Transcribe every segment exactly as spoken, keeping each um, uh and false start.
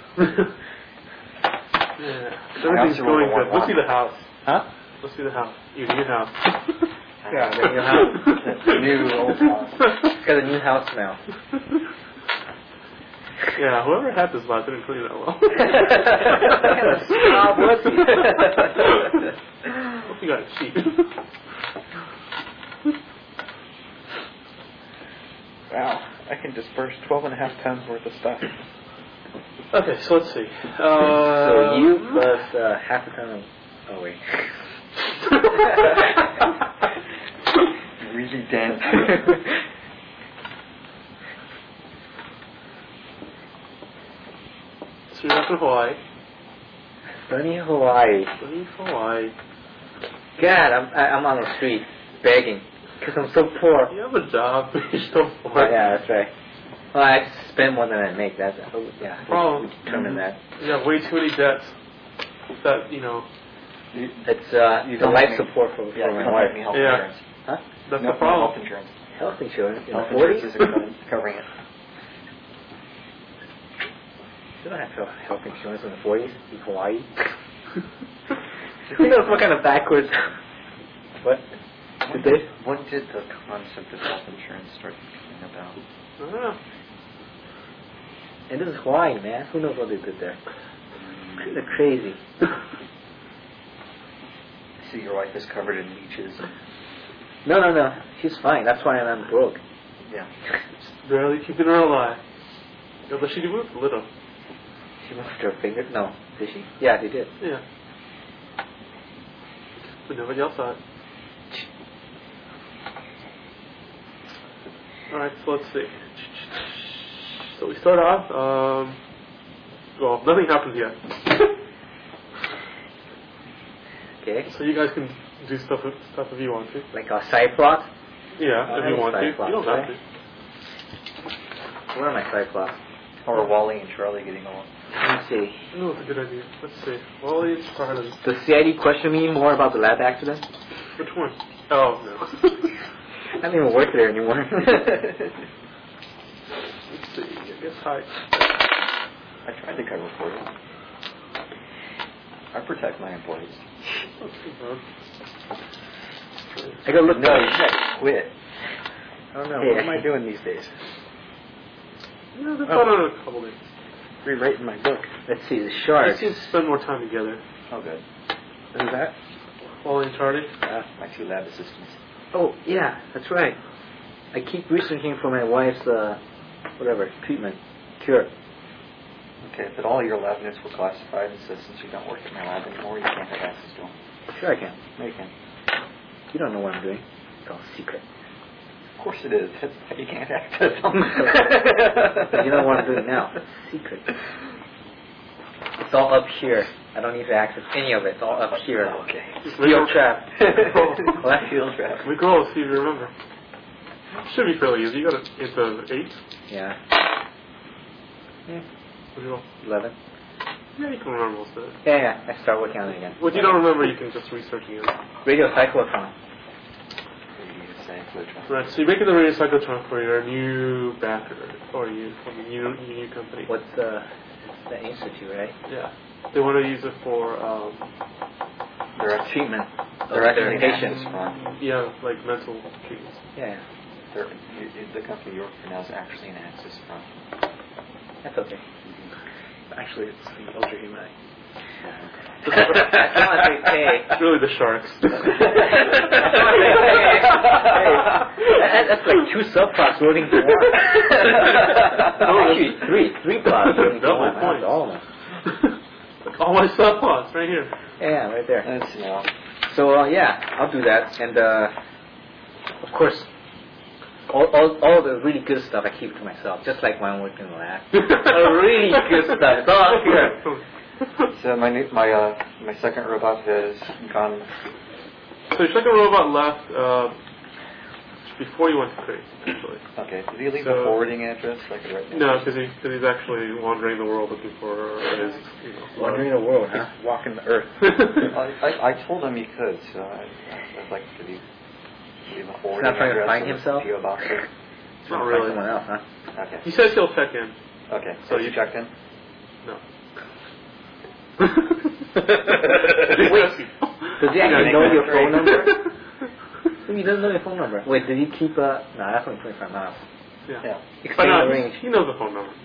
yeah. Everything's going good. Let's see the house. Huh? Let's see the house. Your new house. Yeah, the new house. The new old house. It's got a new house smell. Yeah, whoever had this lot didn't clean it that well. Snob, what's he? Hope you got it cheap. Wow, I can disperse twelve and a half tons worth of stuff. Okay, so let's see. Uh, so you plus uh, half a ton of... Oh, wait. Really dense. So you're up in Hawaii. Sunny Hawaii. Sunny Hawaii. God, I'm I, I'm on the street begging because I'm so poor. You have a job, but you're still poor. Oh, yeah, that's right. Well, I spend more than I make. That's oh, yeah. Problem. We determine that. You have way too many debts. That you know. It's uh, You the don't life make- support for, Yeah, for you my don't wife. have any health Yeah. insurance. Huh? That's no, the problem. No health insurance. Health insurance in Health the forties? insurance isn't covering it. You don't have health insurance in the forties in Hawaii. Who knows what kind of backwards? What? When Did they? did, when did the concept of health insurance start coming about? I don't know. And this is Hawaii, man. Who knows what they did there? They're crazy. See, your wife is covered in leeches. No, no, no. She's fine. That's why I'm broke. Yeah. Barely keeping her alive. Yeah, but she moved a little. She moved her finger. No, did she? Yeah, they did. Yeah. But nobody else saw it. Alright, so let's see. So we start off, um, well, nothing happens yet. Okay. So you guys can do stuff if, stuff if you want to. Like a side plot? Yeah, Oh, if you that's want to. side You plot, don't have right? to. Where are my side plots? Or Wally and Charlie getting along. Let's see. No, it's a good idea. Let's see. Wally and Charlie. Does C I D question me more about the lab accident? Which one? Oh, no. I don't even work there anymore. Let's see. I guess hi. I tried to cover for you. I protect my employees. Let's see, bud. I gotta look. No, you can't quit. I don't know. Hey, What am I doing these days? No, that's Oh. not on a couple days. Rewriting my book. Let's see. The I sharks. seem to spend more time together. Oh, good. Who's that? Wally and Charlie. Uh, my two lab assistants. Oh, yeah. That's right. I keep researching for my wife's, uh, whatever, treatment, cure. Okay, but all your lab notes were classified, and so since you don't work at my lab anymore, you can't have access to them. Sure I can. No, you can. You don't know what I'm doing. It's all secret. Of course it is. That's why you can't access them. You know what I'm doing now. It's secret. It's all up here. I don't need to access any of it. It's all up here. Okay. Steel trap. Left field trap. We go, see if you remember. Should be fairly easy. You got it. It's a eight. Yeah. Yeah. What do you roll? Eleven. Yeah, you can remember most of it. Yeah, yeah. I start working on it again. What you don't remember, you can just research again. Radio cyclotron. Right. So you're making the radio cyclotron for your new backer, or you for the new your new company. What's the the institute, right? Yeah. They want to use it for um, Direct Treatment. Direct Their patients. patients. yeah, like mental treatments. Yeah. They're, the company you work for now is actually an Axis front. That's okay. Actually, it's the Ultra Human. That's what they say. It's really the sharks. Hey, that, that's like two subplots rolling to one. Actually, three, three plots rolling to Double one. points. That's all of them. All my subplots right here. Yeah, right there. That's, you know, So uh, yeah, I'll do that, and uh, of course, all, all all the really good stuff I keep to myself, just like when I'm working in the lab. uh, really good stuff. It's all up here. so my new, my uh my second robot has gone. So your second robot left uh, before you went to Crate, actually. Okay, did he leave So- a forwarding address so I could write? No, because he, cause he's actually wandering the world looking for his, you know, Wandering the world, huh? Walking the earth. I, I I told him he could, so I I'd like to leave leave a forwarding not trying to address find and a himself? P O box. there. Not Find really. someone else, huh? Okay. He says he'll check in. Okay. So So you you- checked in? No. Wait, does he actually Yeah, know that's your phone great. number? He doesn't know your phone number. Wait, did he keep a... No, that's only twenty-five miles. Yeah. Yeah. But Extend no, the he- range. he knows the phone number.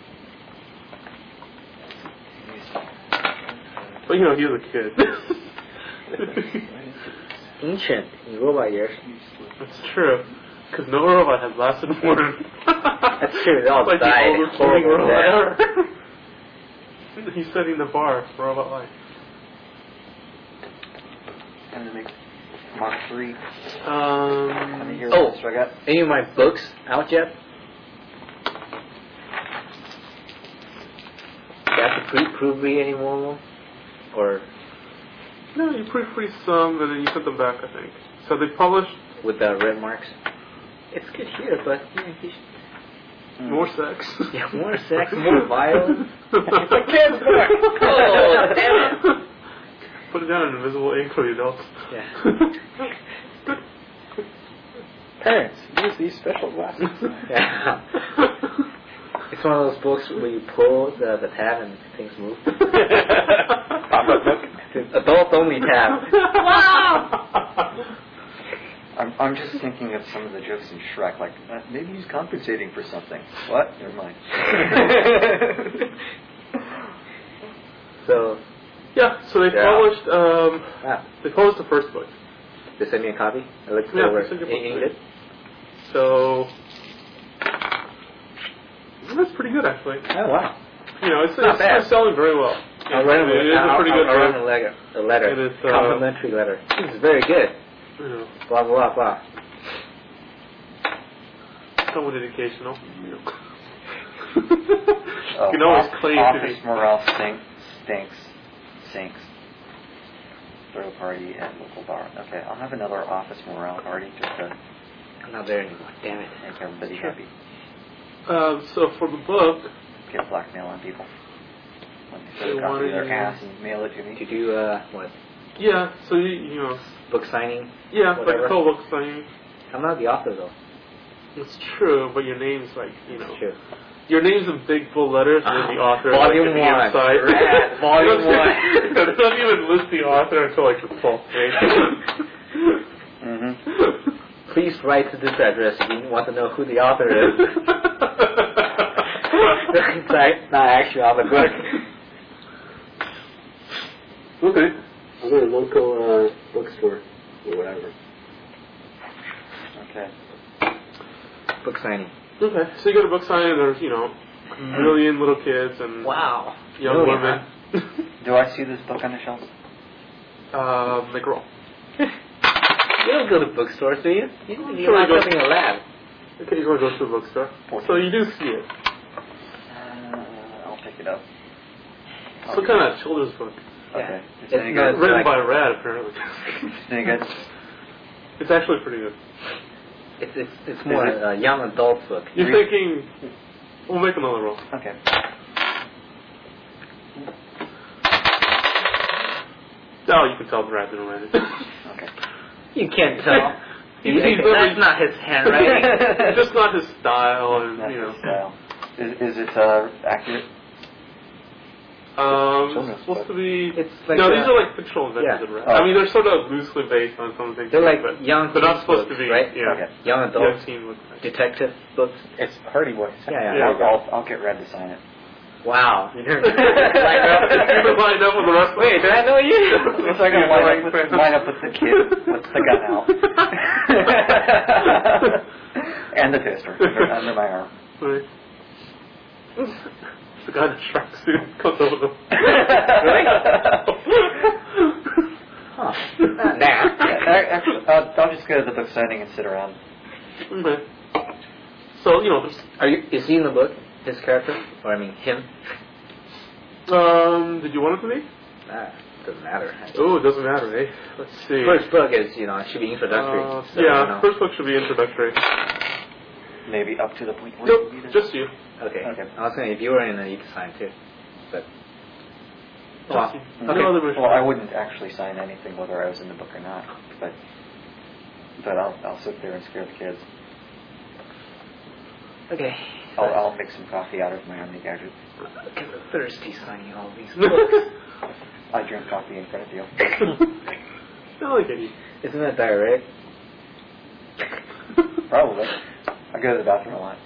But you know, he was a kid. Ancient in robot years. That's true. Because no robot has lasted more than... That's true, they all like died. the oldest living Horrible robot death. ever. He's setting the bar for robot life. And then make Mark three. Um, How many heroes Oh. do I got? Any of my books out yet? Do you have to pre- proofread any more? Or no, you proofread some and then you sent them back, I think. So they published with the red marks? It's good here, but yeah, he should- Mm. more sex. yeah, more sex, more violence. It's a kid's book. Oh, damn it. Put it down in invisible ink for the adults. Yeah. Parents, use these special glasses. Yeah. It's one of those books where you pull the, the tab and things move. Pop-up book. It's an adult only tab. Wow! I'm, I'm just thinking of some of the jokes in Shrek, like, uh, maybe he's compensating for something. What? Never mind. So, Yeah, so they Yeah. published um, ah, they published the first book. they sent me a copy. I looked it Yeah, over. they sent you a Any book. good? So that's pretty good actually. Oh wow! You know, it's, Not it's, bad. it's selling very well. I'll write him it is I'll, a pretty I'll, good I'll write book. him a letter. A letter. It is, uh, complimentary letter. This is very good. You know, Blah blah blah. somewhat educational. You know. Oh, you can always off- claim to office be. morale stink, stinks, sinks. Throw party at local bar. Okay, I'll have another office morale party just to I'm not there anymore. Damn it. make everybody Sure. happy. Uh, so for the book, Get blackmail on people. Let me They put a copy wanted of their you- ass and mail it to me. To do uh what? yeah, so you, you know, Book signing? yeah, Whatever. like a co-book signing. I'm not the author though. It's true, but your name's like, you know, It's true. your name's in big bold letters, and then the Ah, author volume like, at the one. inside. Rad, volume They don't- one. They don't even list the author until like the twelfth page. Mm-hmm. Please write to this address if you want to know who the author is. It's like not actually on the book. Okay. I'll go to a local uh, bookstore or whatever. Okay. Book signing. Okay, so you go to book signing, and there's, you know, a million little kids and Wow. young Million, women. Do I see this book on the shelves? um, they grow. You don't go to bookstores, do you? You I'm you sure lock I go- up in a lab. Okay, you're going to go to the bookstore. So you do see it. Uh, I'll pick it up. Some kind of children's book. Okay. It's Is it any not- good? Written like- by Rad, apparently. Is it any good? It's actually pretty good. It's it's it's more Is it? a young adult book. You're Re- thinking, we'll make another roll. Okay. Oh, you can tell Brad didn't write it. Okay. You can't tell. He- You- he's that's literally- not his handwriting. It's just not his style, and That's you know. the style. Is, is it uh, accurate? Um, Children's it's supposed book. to be. It's like no, a- these are like fictional adventures Yeah. in Rad. Oh. I mean, they're sort of loosely based on some things. They're like but young They're not teens supposed books, to be, right? yeah. Okay. Young Young adults, teen books. detective books. It's Hardy Boys. Yeah, yeah. Yeah. I'll, I'll, I'll get Red to sign it. Wow. You've You've been lined up with the rest of Wait, did I know you? Looks like I'm lined up, with, lined up with the kid with the gun out. And the taster under, under my arm. Right. The guy in the tracksuit comes over the. Huh. Not nah. Yeah, actually, uh, I'll just go to the book signing and sit around. Okay. So you know, there's, Are you? Is he in the book? His character, or I mean him? um, did you want it to be? Nah, doesn't matter. Oh, it doesn't matter, eh? Let's see. First book is, you know, it should be introductory. Uh, so, you yeah, know. first book should be introductory. Maybe up to the point where Nope, you need it. just you. Okay. Okay. I was saying if you were in it, you could sign too. But Just you. Okay. No other Well, I wouldn't actually sign anything whether I was in the book or not, but but I'll I'll sit there and scare the kids. okay. I'll, I'll make some coffee out of my Omni Gadget. Look at the thirsty signing all these books. I drink coffee in front of you. I like it. Isn't that diuretic? Probably. I go to the bathroom a lot.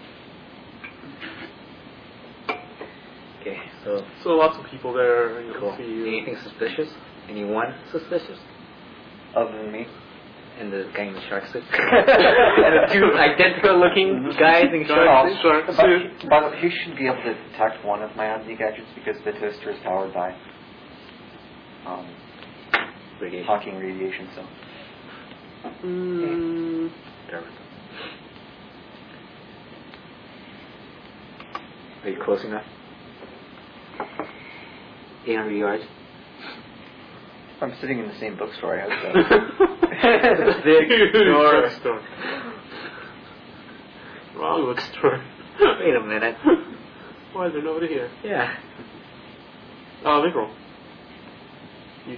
Okay, so So lots of people there. You cool. see you. Anything suspicious? Anyone suspicious? Other than me. And the guy in the shark suit. And the two identical looking guys in shark suits. Shark But, suit. by the way, he should be able to detect one of my Omni Gadgets because the toaster is powered by um, Radiation. Hawking radiation. So Mm, Are you close enough? eight hundred yards. I'm sitting in the same bookstore. I hope so. Big bookstore. Wrong bookstore. Wait a minute. Why is there nobody here? Yeah. Oh, big roll. You,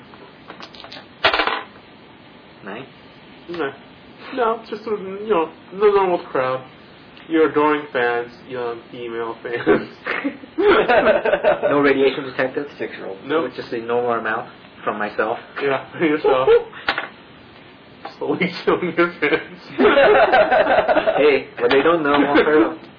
Nine? no, no, it's just sort of, you know, the normal crowd. Your adoring fans, young female fans. No radiation detected? Six year old. No. Nope. Just a normal amount from myself. Yeah, for yourself. Slowly showing your fans. Hey, what they don't know won't hurt them.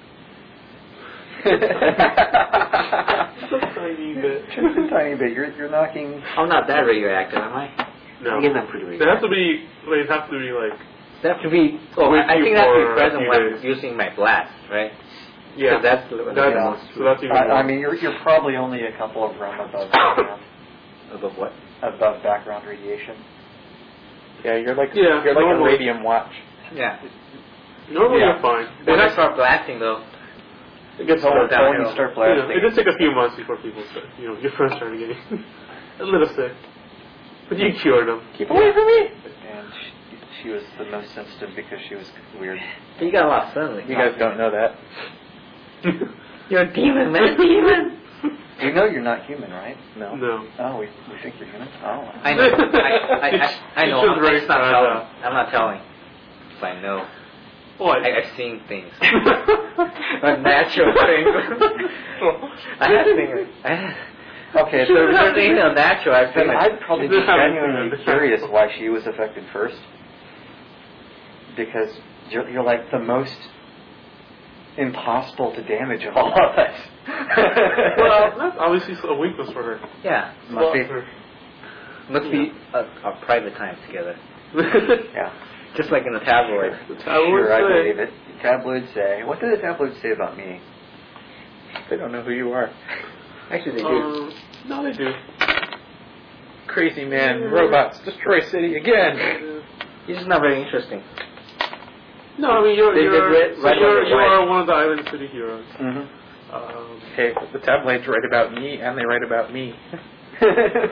Just a tiny bit. Just a tiny bit. You're you're knocking. I'm not that radioactive, am I? No. I guess I'm pretty They have to radioactive. be, they have to be like, They have to be. Oh, With I, I you think they have to for be a present few when days. using my blast, right? yeah. 'Cause that's the, the That's, most so that's even I, more. I mean, you're you're probably only a couple of run above background, above what? above background radiation. Yeah, you're like Yeah, you're like normal. a radium watch. Yeah. Normally Yeah. you're fine. When It I has- start blasting, though, it gets So hard when down. you start You know, blasting, it does take a few months before people start, you know, your friends start getting a little sick. But you cured them. Keep away from me. and she, she was the most sensitive because she was weird. you got a lot of sun. You guys don't know that. You're a demon, man. Demon. We know you're not human, right? No. No. Oh, we, we think you're human. Oh, I know. I, I, I, I know. It's just I'm, very it's not sad, telling. uh, I'm not telling. But I know. What? I, I've seen things. A natural thing. I have things. I have, okay. so So if there's anything unnatural, I've then seen I'd it. probably be This happens genuinely to- curious why she was affected first, because you're you're like the most impossible to damage of all of us. Well, that's obviously a weakness for her. Yeah. Must be. Must be a, a private time together. Yeah. Just like in the tabloids. The tabloids Sure, I say- believe it. Tabloids say. What do the tabloids say about me? They don't know who you are. Actually, they do. Um, no, they do. Crazy man, robots destroy city again. You're just not very interesting. No, I mean you're They- they you're, read- so read you're about you your are wife. one of the Island City heroes. Mm-hmm. Um, Hey, the tabloids write about me, and they write about me. so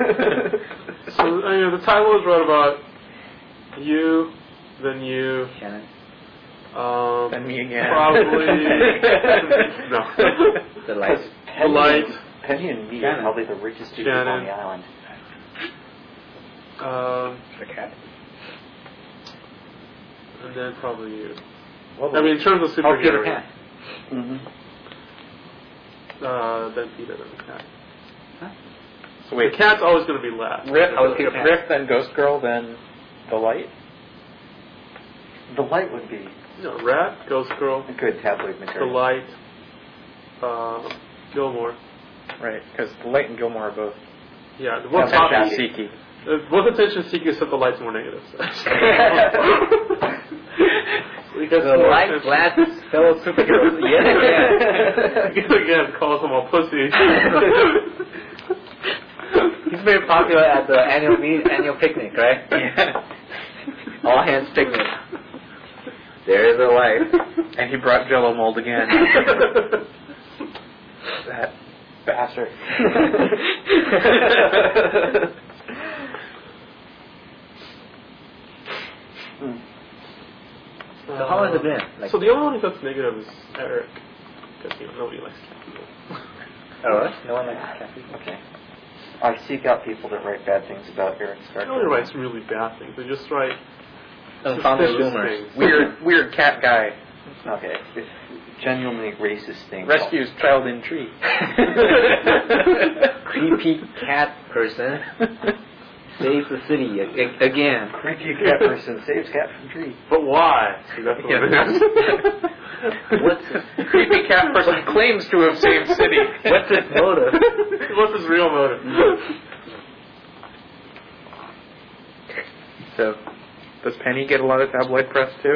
I mean, the tabloids wrote about you, then you, Shannon. um, Then me again. probably no, The light. the light, Penny and me Shannon. are probably the richest people Shannon. on the island. um, The cat. and then probably you. Well, I mean, in terms of oh, Peter superheroes, Pan. Mm-hmm. uh, then Peter, then the cat. So wait, The cat's always going to be last. Rick, I was Peter Pan. Rick, then Ghost Girl, then the light. The light would be No, Rat, Ghost Girl, a good tabloid the material. light, uh, Gilmore. Right, because the light and Gilmore are both Yeah, what's Yeah, hot? that's seeky. Uh, what's attention seeking except the light's more negative. Because The light glasses fellow superheroes. Yeah. Again, calls them all pussies. He's very popular at the annual meet, annual picnic, right? Yeah. All hands picnic. There is a light. And he brought Jello mold again. That bastard. So how has it been? Like, So the only one that's negative is Eric. Because, you know, nobody likes cat people. oh, really? No one likes cat people. Okay. I seek out people that write bad things about Eric's character. Nobody writes really bad things. They just write Unfounded suspicious rumors. things. Weird, weird cat guy. Okay. If genuinely racist thing. Rescues child in tree. Creepy cat person saves the city a- a- again. Creepy cat person saves cat from tree. But why? See, that's what it is. What's Creepy cat person claims to have saved city. What's his motive? What's his real motive? So, does Penny get a lot of tabloid press too?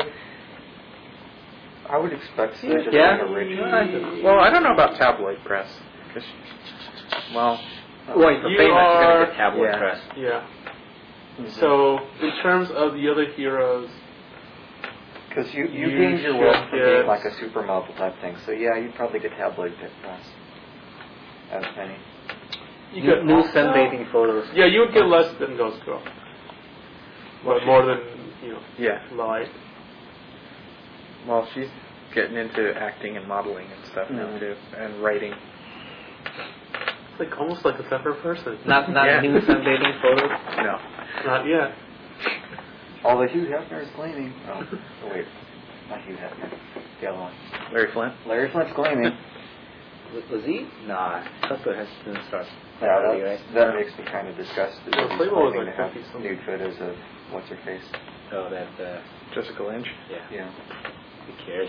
I would expect so. Just Yeah. like a rich- Well, I don't know about tabloid press. 'Cause- well, Well, you're You famous, you're are- gonna get tabloid yeah. press. Yeah. Mhm. So, in terms of the other heroes, Because you, you You gained your wealth from should being get- like a supermodel type thing. So yeah, you'd probably get tabloid press. As Penny. you New, could new also- sunbathing photos. Yeah, you would get less than Ghost Girl. But more than, you know, yeah. Light. Well, she's getting into acting and modeling and stuff now Mhm. too, and writing. It's like almost like a separate person. Not not Yeah. new sunbathing photos. No. Not yet. Although Hugh Hefner is claiming. Oh, oh wait, not Hugh Hefner. The other one. Larry Flint. Larry Flint's claiming. Was, was he? Nah, Tucker has to start. Yeah, already, that, right? that makes me kind of disgusted. Well, that he's Playboy was claiming like to have fifty something. nude photos of what's her face. Oh, that. Uh, Jessica Lynch. yeah. Yeah. Who cares?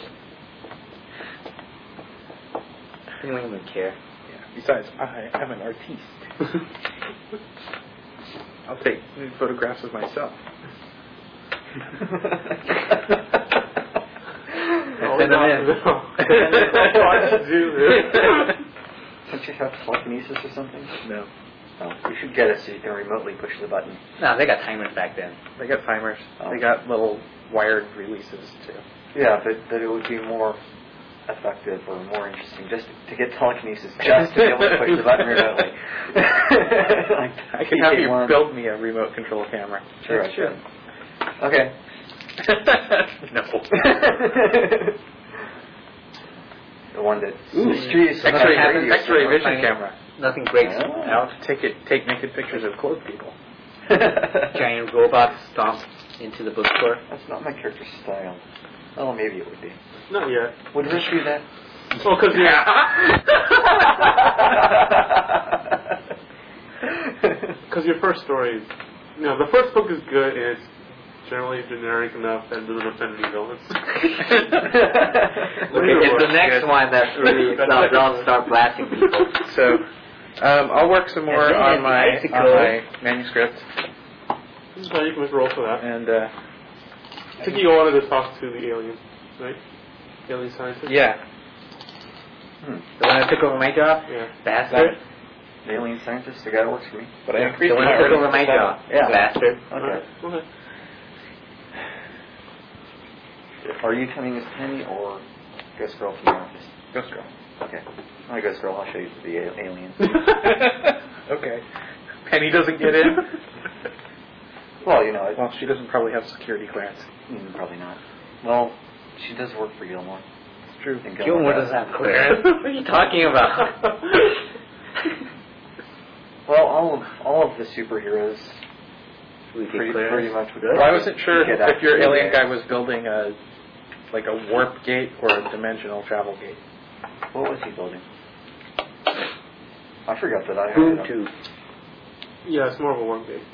I don't even care. Yeah. Besides, I am an artiste. I'll take nude photographs of myself. Oh, Send them no, in. no. Why did you do this? Don't you have telekinesis or something? No. Oh, you should get it so you can remotely push the button. No, they got timers back then. They got timers. Oh. They got little wired releases too. Yeah, but that it would be more effective or more interesting just to get telekinesis, just to be able to push the button remotely. Like I can have you P K one. build me a remote control camera. Sure, I should. Okay. No. The one that Ooh. streets X-ray, happens- X-ray vision Finding- camera. Nothing breaks Oh. out. Take it. Take naked pictures of clothed people. Giant robots stomp into the bookstore. That's not my character's style. Oh, maybe it would be. Not yet. Would Rich do that? Well, because yeah. Because your first story, is- you know, the first book is good and it's generally generic enough that it doesn't offend any villains. It's the next Good. one that's really That's they'll, like- they'll start blasting people. So, um, I'll work some more And then on my Mexico. on my manuscript, This is how you can make a roll for that. and uh, I think you wanted to talk to the alien, right? Alien scientist? yeah, Hmm. The one that took over my job? Yeah. Bastard. The alien scientist, the guy that works for me. but I Yeah. increased The one my that took over earnings my to job. Yeah. Bastard. Okay. Okay. Are you coming as Penny or Ghost Girl from the office? seven. Ghost Girl. Okay. My Ghost Girl, I'll show you the a- aliens. Okay. Penny doesn't get in. Well, you know, it, Well, she doesn't probably have security clearance. mm, probably not. Well, she does work for Gilmore. It's true. And Gilmore doesn't have clearance. What are you talking about? Well, all of all of the superheroes We get pretty, clearance. pretty much would. Well, I wasn't sure get if your access. alien guy was building a like a warp gate or a dimensional travel gate. What was he building? I forgot that I hired him. Ubuntu. Yeah, it's more of a work day.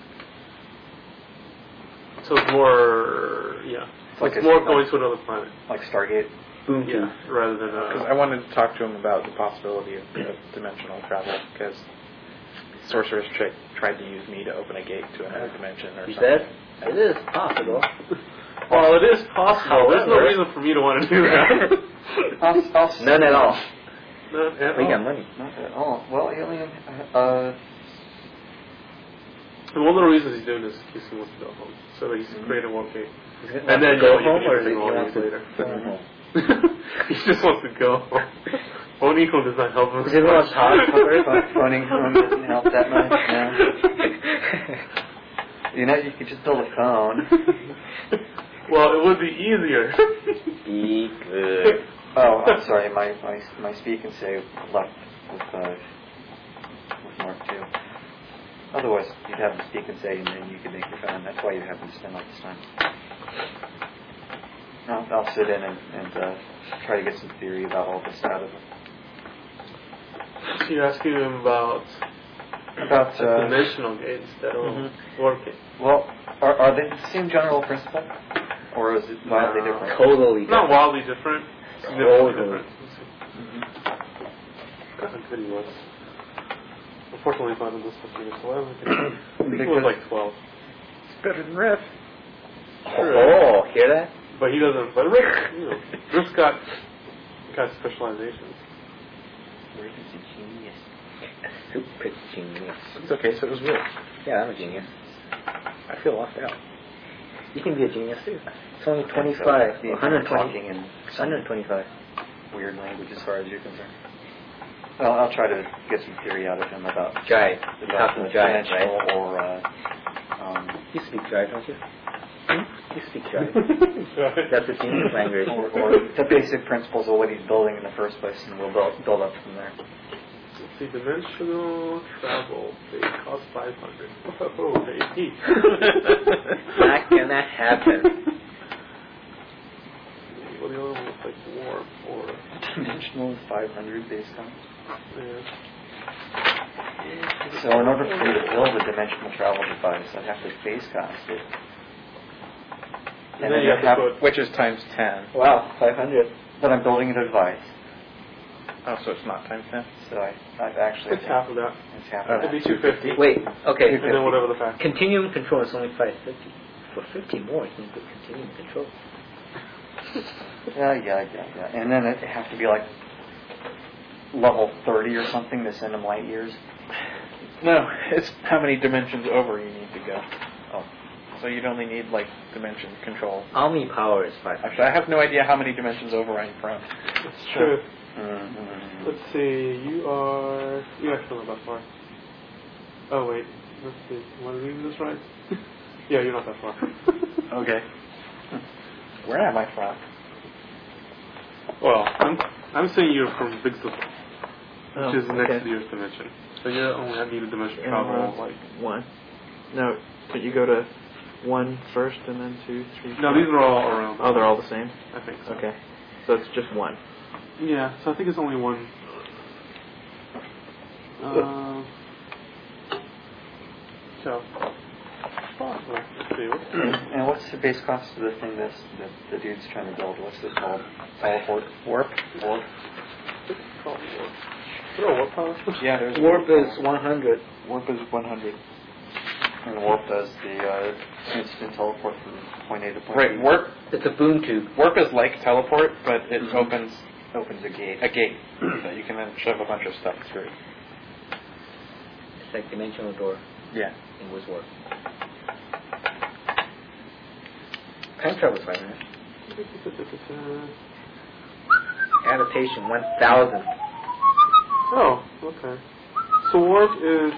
So it's more, yeah. It's like it's a- more going to another planet. Like Stargate. Ubuntu. Yeah, rather than Because uh, I wanted to talk to him about the possibility of, of dimensional travel. Because Sorceress trick tried to use me to open a gate to another dimension or He something. said, it is possible. Well, it is possible. There's no However- reason for me to want to do that. I'll, I'll None at all. Not at We all. got money. Not at all. Well, alien. Uh, And one of the reasons he's doing this is because he wants to go home, so that he can create a work day. And And then go you know, home, you or can does he do all want these to later. go home? He just wants to go home. Oniko does not help him. Does anyone talk first? phoning home doesn't help that much. No. You know, you could just build a phone. Well, it would be easier. Be good. Oh, I'm sorry. My my my speak and say left with uh, with Mark too. Otherwise, you'd have to speak and say, and then you could make your phone. That's why you have to spend all this time. I'll, I'll sit in and, and uh, try to get some theory about all this out of him. So you're asking him about About the uh, dimensional gates that are Mhm. working. well, are, are they the same general principle, or is it wildly No. different? Totally Not different. wildly different. Significantly Totally. different. God, how good he was. Unfortunately, not in this one. So I don't think I think he was like twelve. It's better than Riff. Oh, hear that? But he doesn't. But Rick, you know, Rick's got got specializations. Rick is a genius. A super genius. It's okay, so it was Riff. Yeah, I'm a genius. I feel left out. You can be a genius too. It's only twenty-five. So, one hundred twenty. talking in one hundred twenty-five. weird language as far as you're concerned. Well, I'll try to get some theory out of him about Jive. You're about talking the jive, dimensional right? or uh, um, You speak jive, don't you? You speak jive. That's a genius language. or, or the basic principles of what he's building in the first place, and we'll build, build up from there. Let's see, dimensional travel. They cost five hundred. Oh, baby. How can that happen? Well, the other one looks like warp or Dimensional is five hundred base cost. yeah. So in order for me to build a dimensional travel device, I'd have to base cost it. And then you have to put. Which is times ten. Wow, five hundred. But I'm building a device, Oh, so it's not times ten? so I, I've actually It's half of that. It's half Oh. of It'd that. be two fifty. Wait, okay. And then whatever the fact. Continuum control is only five fifty. For fifty more, you can put continuum control. Yeah, yeah, yeah, yeah. And then it has to be like level thirty or something to send them light years. No, it's how many dimensions over you need to go. Oh. So you'd only need, like, dimension control. Omni power is five hundred. Actually, I have no idea how many dimensions over I'm from. It's true. Mm-hmm. Let's see. You are. You actually not that far. Oh wait. Let's see. Am I reading this right? Yeah, you're not that far. Okay. Where am I from? Well, I'm I'm saying you're from Big Slip, which Oh, is next okay. to your dimension. So you only have need a dimension And, travel uh, like. One. No, could you go to one first and then two, three, No, four? these are all around. Oh, they're all the same? I think so. Okay. So it's just one. Yeah, so I think it's only one. Um. So. Let's see. What's And what's the base cost of the thing this that the dude's trying to build? What's this called? Teleport? Warp? Warp? It's called warp. Oh, what power? Yeah, there's Warp is one hundred. Warp is one hundred. And warp does the uh, instant teleport from point A to point B. Right, warp It's a boom tube. warp is like teleport, but it Mhm. opens opens a gate. a gate that you can then shove a bunch of stuff through. It's like dimensional door Yeah. in Wizwarp. Time travel is five hundred. Adaptation one thousand. Oh, okay. So warp is.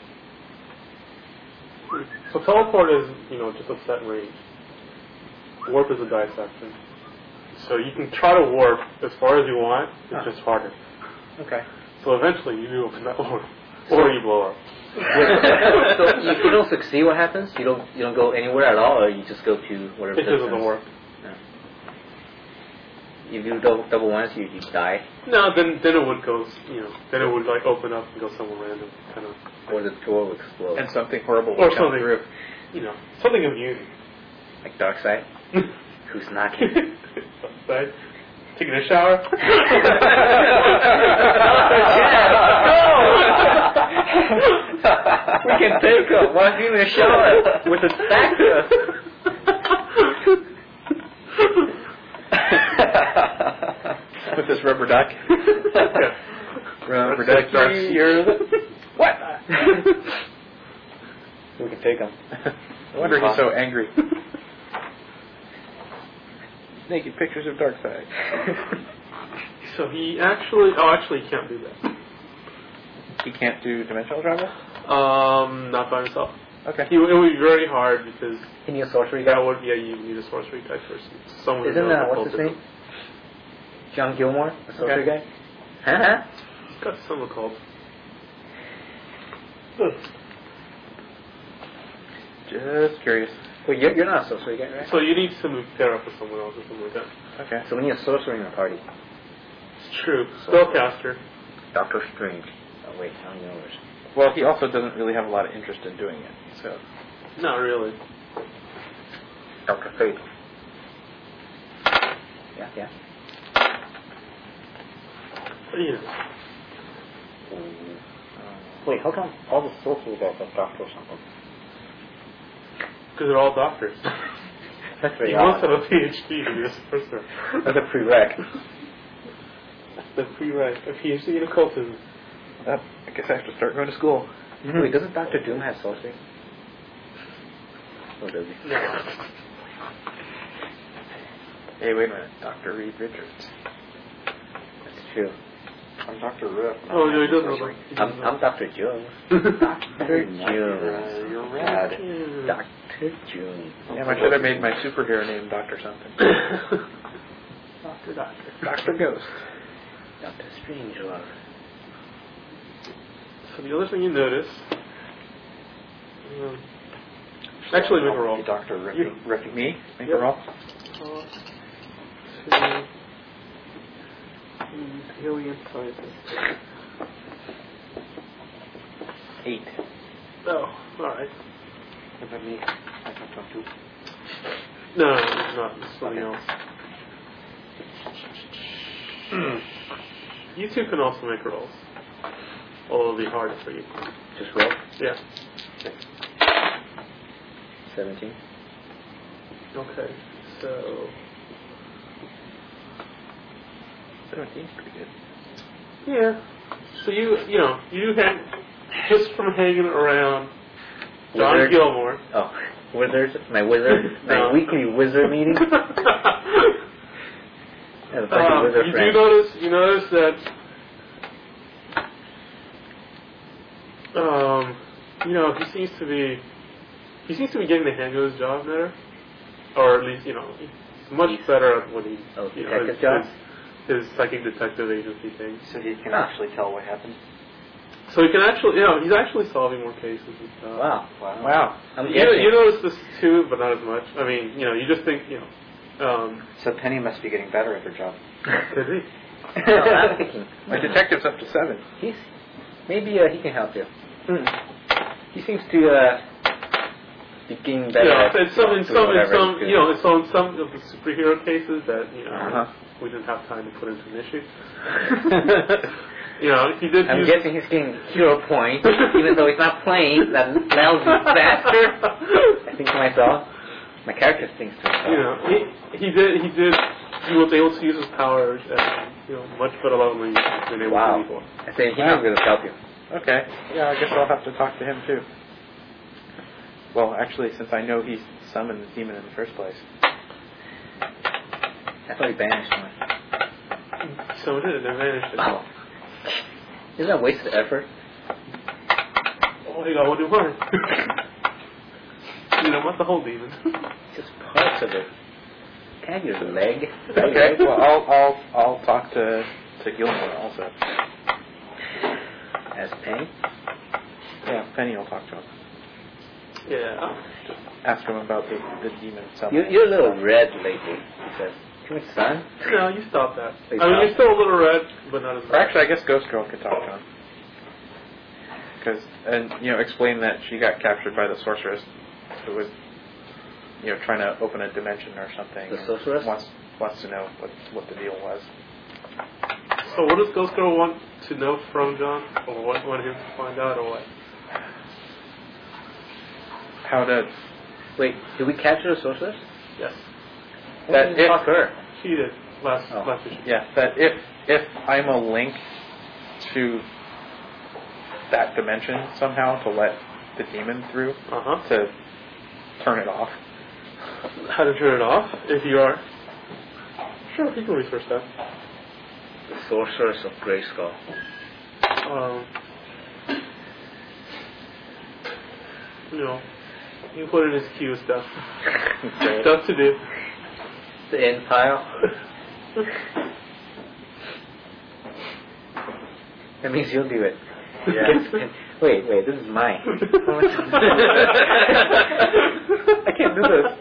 So teleport is, you know, just a set range. Warp is a dissection. So you can try to warp as far as you want, it's Huh. just harder. Okay. So eventually you do open that warp. Or you blow up. So if you don't succeed, what happens? You don't you don't go anywhere at all, or you just go to whatever It just doesn't distance? work. No. If you do double, double once, you, you die, No, then then it would go, you know, then it would like open up and go somewhere random, kind of, or the door will explode. And something horrible or will come something, through. you know, something immune. Like Darkseid, who's knocking. Right? Taking a shower. We can take him while he's in the shower with a factor. With this rubber duck. Rubber That's duck, dark. you're the... What? We can take him. No wonder he's so angry. Naked pictures of Darkseid. So he actually, oh, actually, he can't do that. He can't do dimensional travel? Um, not by himself. Okay. He, it would be very hard because He needs a sorcery guy. that would, yeah, you need a sorcery guy first. Someone who Isn't knows uh, the what's his cultism. name? John Gilmore, the sorcery Okay. guy. Huh? He's got some called. Just curious. Well, you're, you're not a sorcerer yet, right? So you need to move pair up with someone else or something like that. Okay. So we need a sorcerer in the party. It's true. Spellcaster. Doctor Strange. Oh, wait, how many numbers? Well, he also doesn't really have a lot of interest in doing it, so. Not really. Doctor Fate. Yeah, yeah. Yeah. Wait, how come all the sorcerer guys have doctor or something? Because they're all doctors. That's very You odd. must have a PhD to be a sorcerer. That's a prereq. That's the pre-right. A PhD in occultism. Uh, I guess I have to start going to school. Wait, doesn't Doctor Doom have sorcery? Or does he? No. Hey, wait a minute. Doctor Reed Richards. That's true. I'm Doctor Rip. Oh, no, he doesn't know that. He I'm, doesn't I'm know. Doctor Jones. Doctor Jones. Uh, you're rad. Yeah. Doctor Jones. Yeah, I should have made my superhero name Doctor something. Doctor, doctor. Doctor Ghost. Doctor Strangelove. So the other thing you notice... Um, actually, make a roll. Hey, Doctor Rip. You- Rip. Me? Make Yep. a roll? Uh, two... Alien scientist. Eight. Oh, alright. What about me? I can talk to. No, no, it's not. It's something else. You two can also make rolls. Although it'll be hard for you. Just roll. Yeah. seventeen. Okay, so... Seventeen's pretty good. Yeah. So you, you know, you do hang, just from hanging around John Wizard. Gilmore. Oh, wizards. My wizard. My No. weekly wizard meeting. I have a bunch Um, of wizard you friends. do notice, you notice that, um, you know, he seems to be, he seems to be getting the hang of his job better, or at least, you know, he's much He's- better at what he, Oh, you know, detective his, job? his, his psychic detective agency thing. So he can Huh. actually tell what happened. So he can actually, you know, he's actually solving more cases and stuff. Wow. Wow. Wow. I'm You, guessing. you notice this too, but not as much. I mean, you know, you just think, you know, um, So Penny must be getting better at her job. could be. No, I'm thinking. My detective's up to seven. He's maybe uh, he can help you. He seems to uh, be getting better. Yeah, at in some, in doing some, in whatever some, he's you know, in some, some of the superhero cases that you know Uh-huh. we didn't have time to put into an issue. You know, he did. I'm use, guessing he's getting hero points, even though he's not playing that lousy bastard. I think to myself, my character thinks to himself. You know, he he did he did he was able to use his powers at you know much better level than he's been able Wow. to before. I say he Wow. knows going to help you. Okay. Yeah, I guess I'll have to talk to him too. Well, actually, since I know he summoned the demon in the first place. I thought he banished one. So it did. It vanished. Oh. Isn't that wasted effort? Oh, you got one new one. You don't want the whole demon. Just parts of it. Can I have your leg? Okay. Well, I'll I'll I'll talk to to Gilmore also. As Penny? Yeah, Penny will talk to him. Yeah. Ask him about the the demon itself. You, you're a little red lately, he says. Too much sun? No, you stop that. They I mean, stop. you're still a little red, but not as Or much. actually, I guess Ghost Girl could talk to him. Because, and, you know, explain that she got captured by the sorceress who was, you know, trying to open a dimension or something. The and sorceress? Wants, wants to know what, what the deal was. So what does Ghost Girl want to know from John? Or what want him to find out, or what? How to, Wait, did we capture the sorceress? Yes. Why That didn't you if- talk to her? She did. Last, Oh. last issue. yeah, that if, if I'm a link to that dimension somehow to let the demon through, Uh-huh. to turn it off. How to turn it off, if you are. Sure, you can research that. The sorceress of Grayskull. Um, you know, you can put in his queue stuff. Okay. Stuff to do. The end pile. That means you'll do it. Yeah. Guess- Wait, wait, this is mine. I can't do this.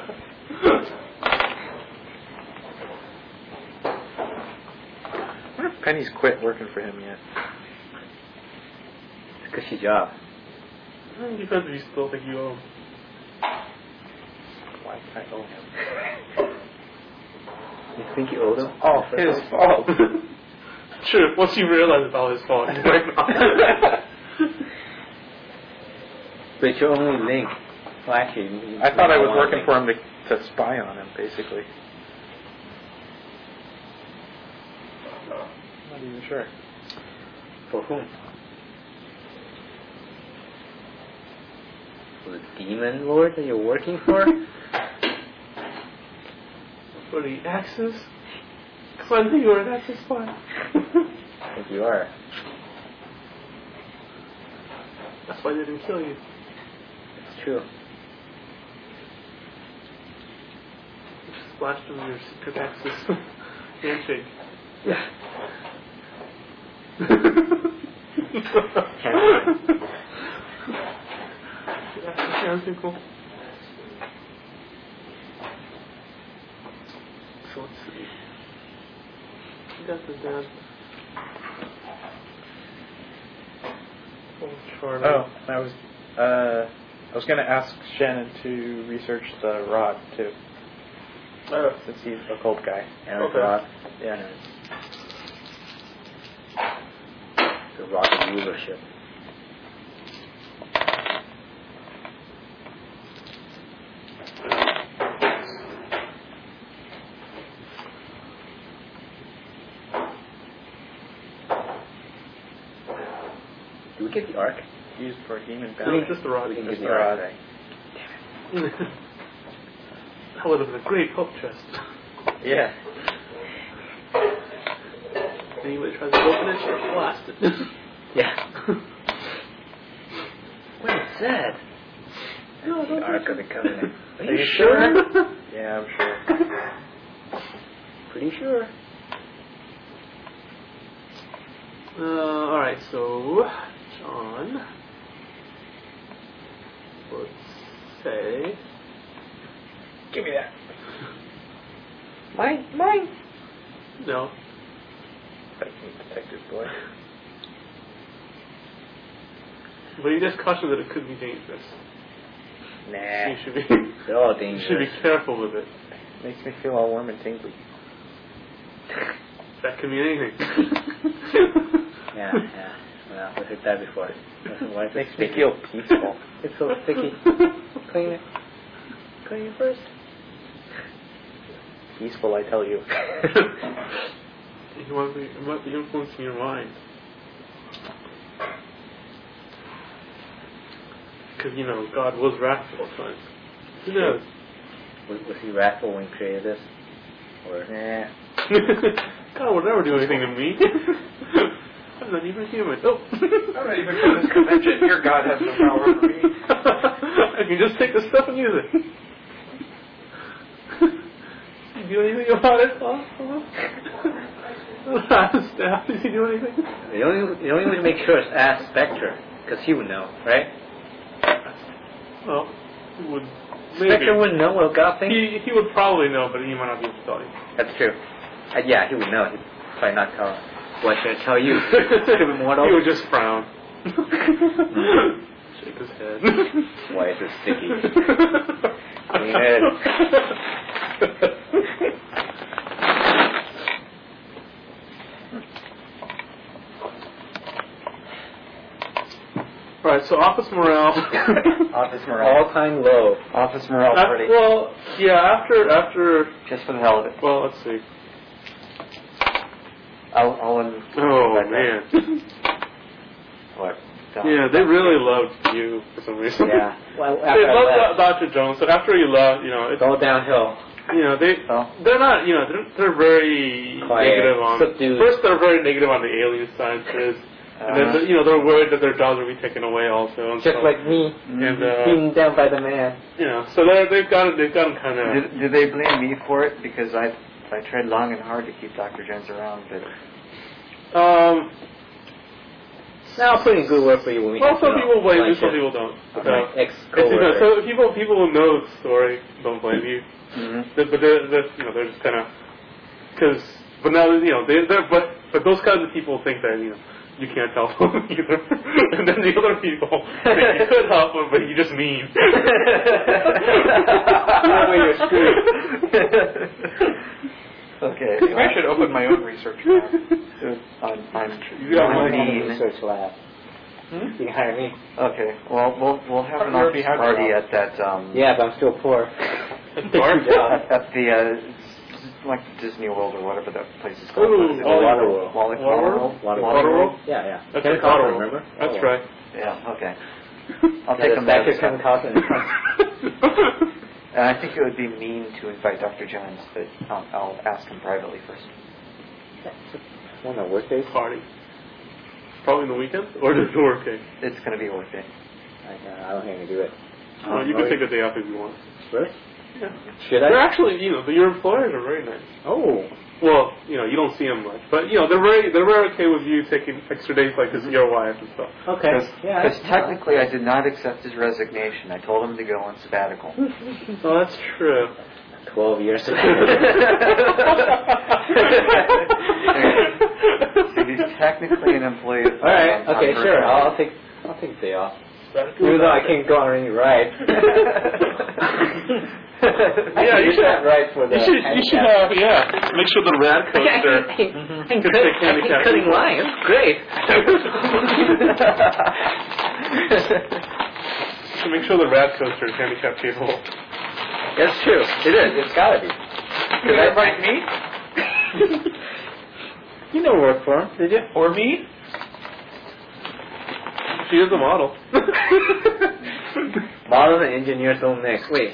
I wonder if Penny's quit working for him yet. It's a cushy job. It depends if you still think you owe him. Why can't I owe him? You think you owe them? Oh, his fault. True. Once you realize it's all his fault, you might not. But you're only Link. Well, actually, you, I thought I was want working Link. for him to, to spy on him, basically. Not even sure. For whom? For the demon lord that you're working for? For the Axis? Because I knew you were an Axis spy. I think you are. That's why they didn't kill you. It's true. You splashed them in your secret Axis handshake. Yeah. That sounds too cool. So let's see. You got the dad. Oh, Charlie. Oh, I was, uh, I was going to ask Shannon to research the rod too, Oh. since he's a cult guy. And Okay. the rod. Yeah. The rod of rulership. Do we get the arc? Used for demon No, battle. just the rod. We didn't Just get the the rod. arc, right? That would have been a great hope chest. Yeah. Anybody tries to open it, you're blasted. Yeah. What is that? No, The don't Ark of the Covenant. Are Are you you sure? Yeah, I'm sure. Pretty sure. Uh, alright, so, John, let's say, Give me that. Mine, mine. no, Fight me, detective boy. but he just cautioned that it could be dangerous. Nah. You should be, They're all you dangerous. should be careful with it. Makes me feel all warm and tingly. That could mean anything. Yeah, yeah. Well, we've heard that before. Why is it Makes me sticky? feel peaceful. It's so sticky. Clean it. Clean it first. Peaceful, I tell you. You might be, it might be influencing your mind. Because, you know, God was wrathful at times. Who knows? Was, was he wrathful when he created this? Or, nah. God would never do anything to me. I'm not even human. Oh. I'm not even from this convention. Your God has no power over me. I can just take the stuff and use it. You do anything about it? Huh? Huh? Staff, did he do anything? The only, the only way to make sure is ask Spectre, because he would know, right? Well, he would. Maybe. Spectre wouldn't know what God thinks. He, he would probably know, but he might not be able to tell you. That's true. Uh, yeah, he would know. He'd probably not tell. What should I tell you? Stupid mortal. He would just frown. Shake his head. Why is it sticky? Clean it. Alright, so office morale. Office morale. All time low. Office morale Af- party. well, yeah, after, after, Just for the hell of it. well, let's see. I'll, I'll un- Oh, like man. What? Don't- Yeah, they really loved you for some reason. Yeah. Well, They after I loved left, Doctor Jones, but after you left, you know, it's, it's all downhill. you know, they, Oh. they're not, you know, they're, they're very Quiet, negative on, subdued. first they're very negative on the alien sciences, and then, Uh-huh. you know, they're worried that their jobs will be taken away also. And Just so, like me, and, uh, beaten down by the man. you know, so they're, they've got, they've got kind of, Did, did they blame me for it? Because I I tried long and hard to keep Doctor Jones around, but Um, No, I'll put in good work for you when we Well, have some to people blame you, lunch some it. people don't. I'm So, like it's, you know, ex-coworker. so people people who know the story don't blame you. Mm-hmm. But but they're, they're you know they're just kind of because but now you know they they're but but those kinds of people think that you know you can't help them either, and then the other people think you could help them but you just mean. That way you're screwed. Okay. Maybe I should open my own research lab. I'm, I'm You got I'm one I'm in mean. a research lab. Hmm? You can hire me. Okay. Well, we'll we'll have an Already office had party one. at that um Yeah, but I'm still poor. Dark? at, at the uh, like Disney World or whatever that place is called. Ooh, What is it? Waterworld. Wally- Waterworld? Waterworld? Waterworld? Yeah, yeah. That's Kevin a Costner, Waterworld. remember? That's Oh. right. Yeah. Okay. I'll Yeah, take the a statue note. of Kevin Costner. And I think it would be mean to invite Doctor Jones, but I'll, I'll ask him privately first. One of the work days. Party. Probably in the weekends or just the work day. It's going to be a work day. I, uh, I don't think I can do it. Oh, you can take a day off if you want. Really? Yeah. Should They're I? actually, you know, your employers are very nice. Oh. Well, you know, you don't see them much, but you know, they're very, they're very okay with you taking extra days like to see your wife and stuff. Okay. Yeah. Because technically I did not accept his resignation. I told him to go on sabbatical. Oh, that's true. Twelve years ago. So he's technically an employee. All right. Okay. Sure. I'll, I'll take. I'll take a day off. Even though I can't go on any ride. Yeah, you should have right for the. You should, you should have, yeah. Make sure the rad coaster. I'm Can take handicap cutting people. lines. Great. So make sure the rad coaster is handicapped people. That's true. It is. It's gotta be. Did that invite me? You never worked for him, did you? Or me? She is a model. Models and engineers don't mix. Wait.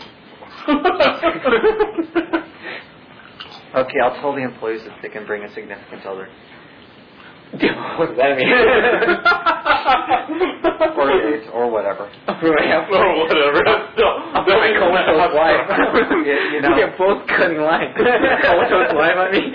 Okay, I'll tell the employees that they can bring a significant other. What does that mean? Or dates, or whatever. Or whatever. I'm my comatose wife. Yeah, you know. We are both cutting lines. Comatose wife, I mean.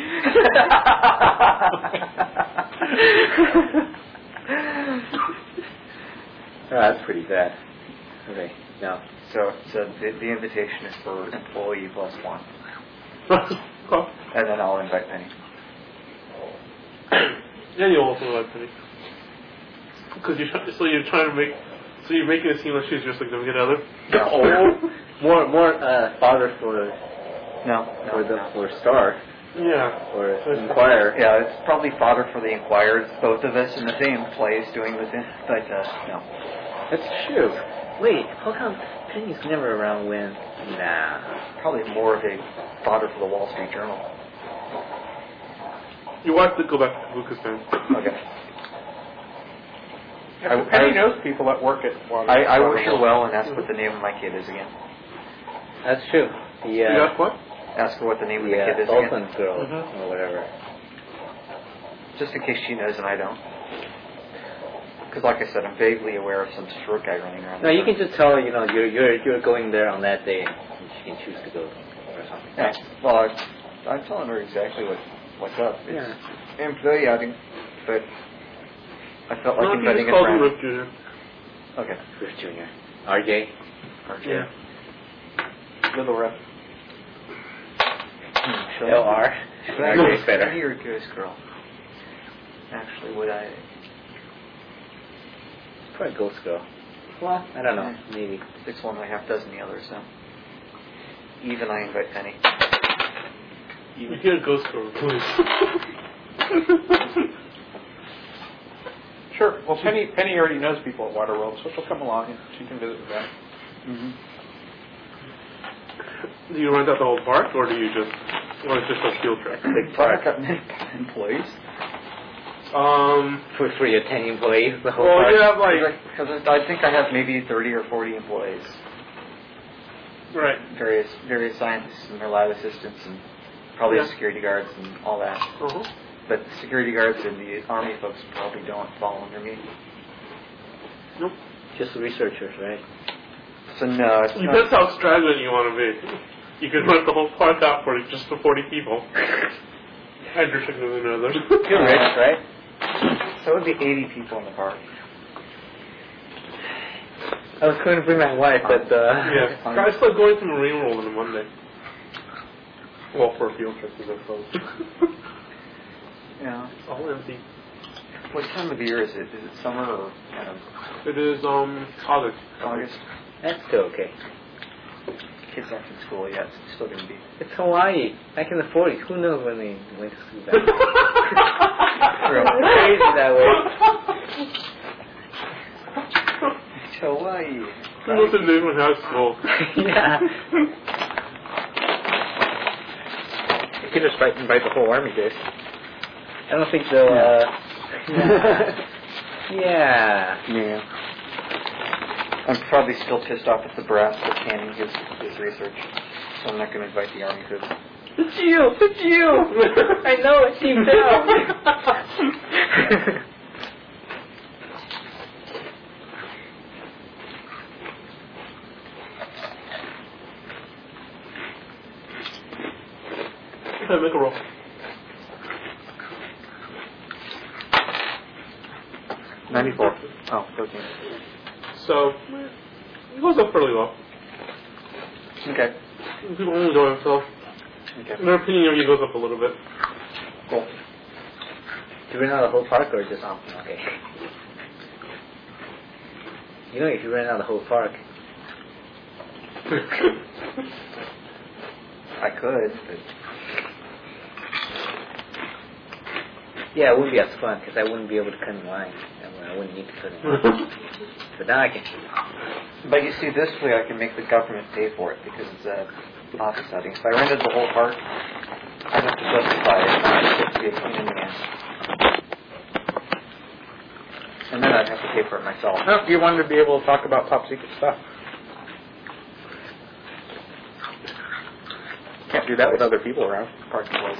Oh, that's pretty bad. Okay, no. So, so the, the invitation is for employee plus one. Oh. And then I'll invite Penny. Yeah, you'll also like Penny. Because you're try- so you're trying to make so you're making it seem like she's just like the significant other. No. Oh, more, more uh, father for No. for no, the no. for Star Yeah. or Inquirer. Yeah, it's probably fodder for the Inquirer. It's both of us in the same place doing the thing. But, uh, no. That's true. Wait, how come Penny's never around when? Nah. Probably more of a fodder for the Wall Street Journal. Your wife did go back to Lucasfilm. Okay. Yeah, I- Penny I- knows people that work at Water. I, I wish Water her World. well and ask what the name of my kid is again. That's true. The You uh, got what? Ask her what the name of the the kid uh, is again. Dolphin girl Mhm. or whatever. Just in case she knows and I don't. Because, like I said, I'm vaguely aware of some short guy running around. No, you can just tell her, you know, you're you're you're going there on that day, and she can choose to go or something. Yeah. Well, I, I'm telling her exactly what what's up. It's Yeah. employee outing, but I felt like No, you inviting just a called him friend. Rip Junior Okay. Chris Junior R J. Yeah. Little Rep. Hmm, should I- L R. Should I R go J's better. Penny or Ghost Girl? Actually, would I? Probably Ghost Girl. Well, I don't know. Maybe. Six one and a half dozen the other, so. Even I invite Penny. You hear Ghost Girl, please. Sure. Well, Penny Penny already knows people at Waterworld, so she'll come along and she can visit with them. Mm-hmm. Do you rent out the whole park, or do you just, or it's just a field trip? Big So I've park. got many employees. Um, For, for your ten employees, the whole well, park. you have like, Because I think I have maybe thirty or forty employees. right. Various various scientists and their lab assistants and probably Yeah. security guards and all that. Uh-huh. But the security guards and the army folks probably don't fall under me. Nope. Just the researchers, right? So no, it's You not. That's how extravagant you want to be. You could rent the whole park out for just for forty people. And you're taking another. You're rich, right? So it would be eighty people in the park. I was going to bring my wife, but uh, Yeah. I still going to Marine World on a Monday. Well, for a field trip, because they're closed. Yeah. It's all empty. What time of the year is it? Is it summer or kind of It is um August. August? that's still okay. Kids aren't in school yet. So it's still going to be. It's Hawaii. Back in the forties. Who knows when they went to school back? Crazy that way. Hawaii. Who knows if they even have school? Yeah. You could just invite, invite the whole army, Dave. I don't think they'll, uh... yeah. Yeah. I'm probably still pissed off at the brass for canning his, his research, so I'm not going to invite the army to it. It's you! It's you! I know it deep down. Okay, make a roll. ninety-four. Oh, thirteen. So, it goes up fairly well. Okay. People enjoy themselves. Okay. In their opinion, it goes up a little bit. Cool. Do you rent out the whole park or just... Oh, okay. You know, if you rent out the whole park... I could, but... Yeah, it wouldn't be as fun because I wouldn't be able to cut in line. I wouldn't need to cut in line. But now I can. But you see, this way I can make the government pay for it because it's a office setting. If I rented the whole park, I'd have to justify it. I'd have to be a pain in the ass. And then I'd have to pay for it myself. No, you wanted to be able to talk about top secret stuff. Can't do that with other people around. Parking place.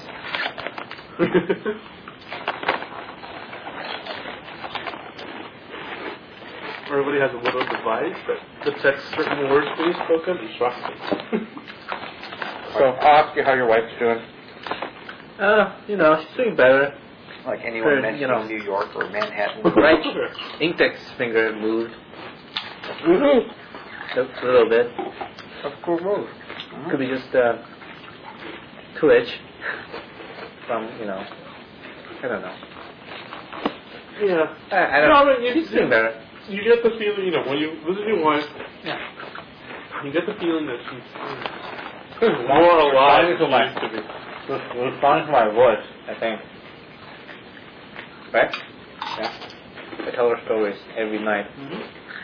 Everybody has a little device that detects certain words being spoken and trust it. So I'll ask you how your wife's doing. Uh, you know, she's doing better. Like anyone Sure, mentioned you know. in New York or Manhattan. Right? Inkdex finger moved. Woohoo! Just a little bit. That's a cool move. Could be just uh, twitch from, you know, I don't know. Yeah. I, I don't No, know. I mean, you- She's doing better. You get the feeling, you know, when you visit your wife, Yeah. you get the feeling that she's more alive than she used to be. Responding to my voice, I think. Right? Yeah. I tell her stories every night. Mm-hmm.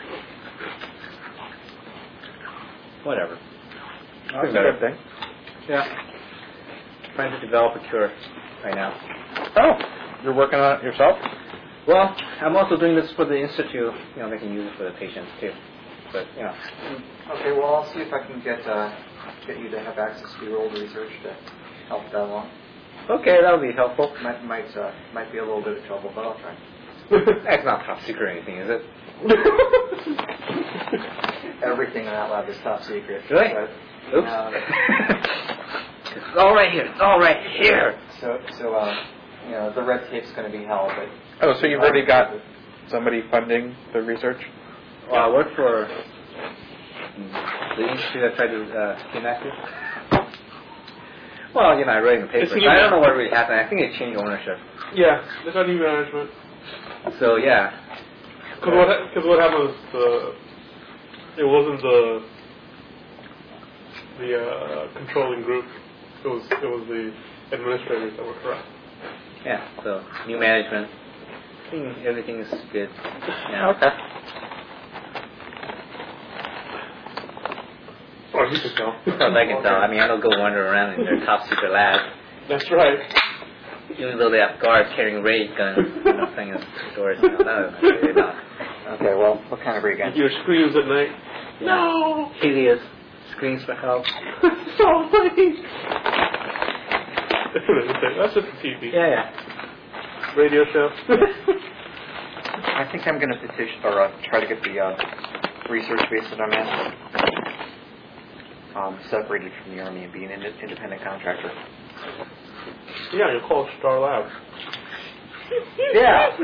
Whatever. That's a good thing. Yeah. Trying to develop a cure right now. Oh, you're working on it yourself? Well, I'm also doing this for the institute. You know, they can use it for the patients too. But you know, Okay, well, I'll see if I can get uh, get you to have access to your old research to help that along. okay, that'll be helpful. Might might uh, might be a little bit of trouble, but I'll try. That's not top secret or anything, is it? Everything in that lab is top secret. Really? But, Oops. um, It's all right here. It's all right here. so so uh, you know the red tape's going to be hell, but Oh, so you've already got somebody funding the research? Well, I work for the institute I tried to uh, kidnap you. Well, you know, I read in the papers. It's new I don't know what management. really happened. I think they changed ownership. Yeah, there's not new management. So yeah. Because what, ha- cause what happened was the, it wasn't the the uh, controlling group. It was it was the administrators that were correct. Yeah. So new management. I think everything is good. Yeah. Okay. Oh, you can tell. As far as I can tell. I mean, I don't go wander around in their top secret lab. That's right. Even though they have guards carrying ray guns, you know, thing in stores. You know, no, they're not. okay. Well, what kind of ray gun? You hear screams at night. Yeah. No! Hideous. Screams for help. So please! That's just a T V. Yeah, yeah. Radio show. I think I'm going to petition or uh, try to get the uh, research base that I'm in um, separated from the Army and be an ind- independent contractor. Yeah, you'll call Star Labs. Yeah.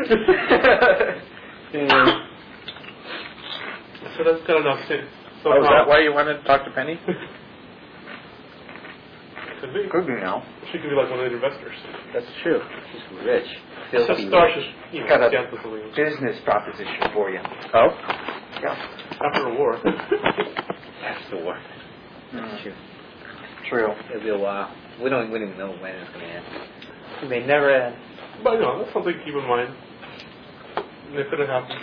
And so that's kind of enough. So Oh, is that why you wanted to talk to Penny? Could be. Could be now. She could be like one of the investors. That's true. She's rich. Just Filthy starts rich. just, you know, Got a scandal or something. business proposition for you. Oh? Yeah. After the war. That's the war. Mm. That's true. True. It'll be a while. We don't, we don't even know when it's going to end. It may never end. But you know, that's something to keep in mind. And it could have happened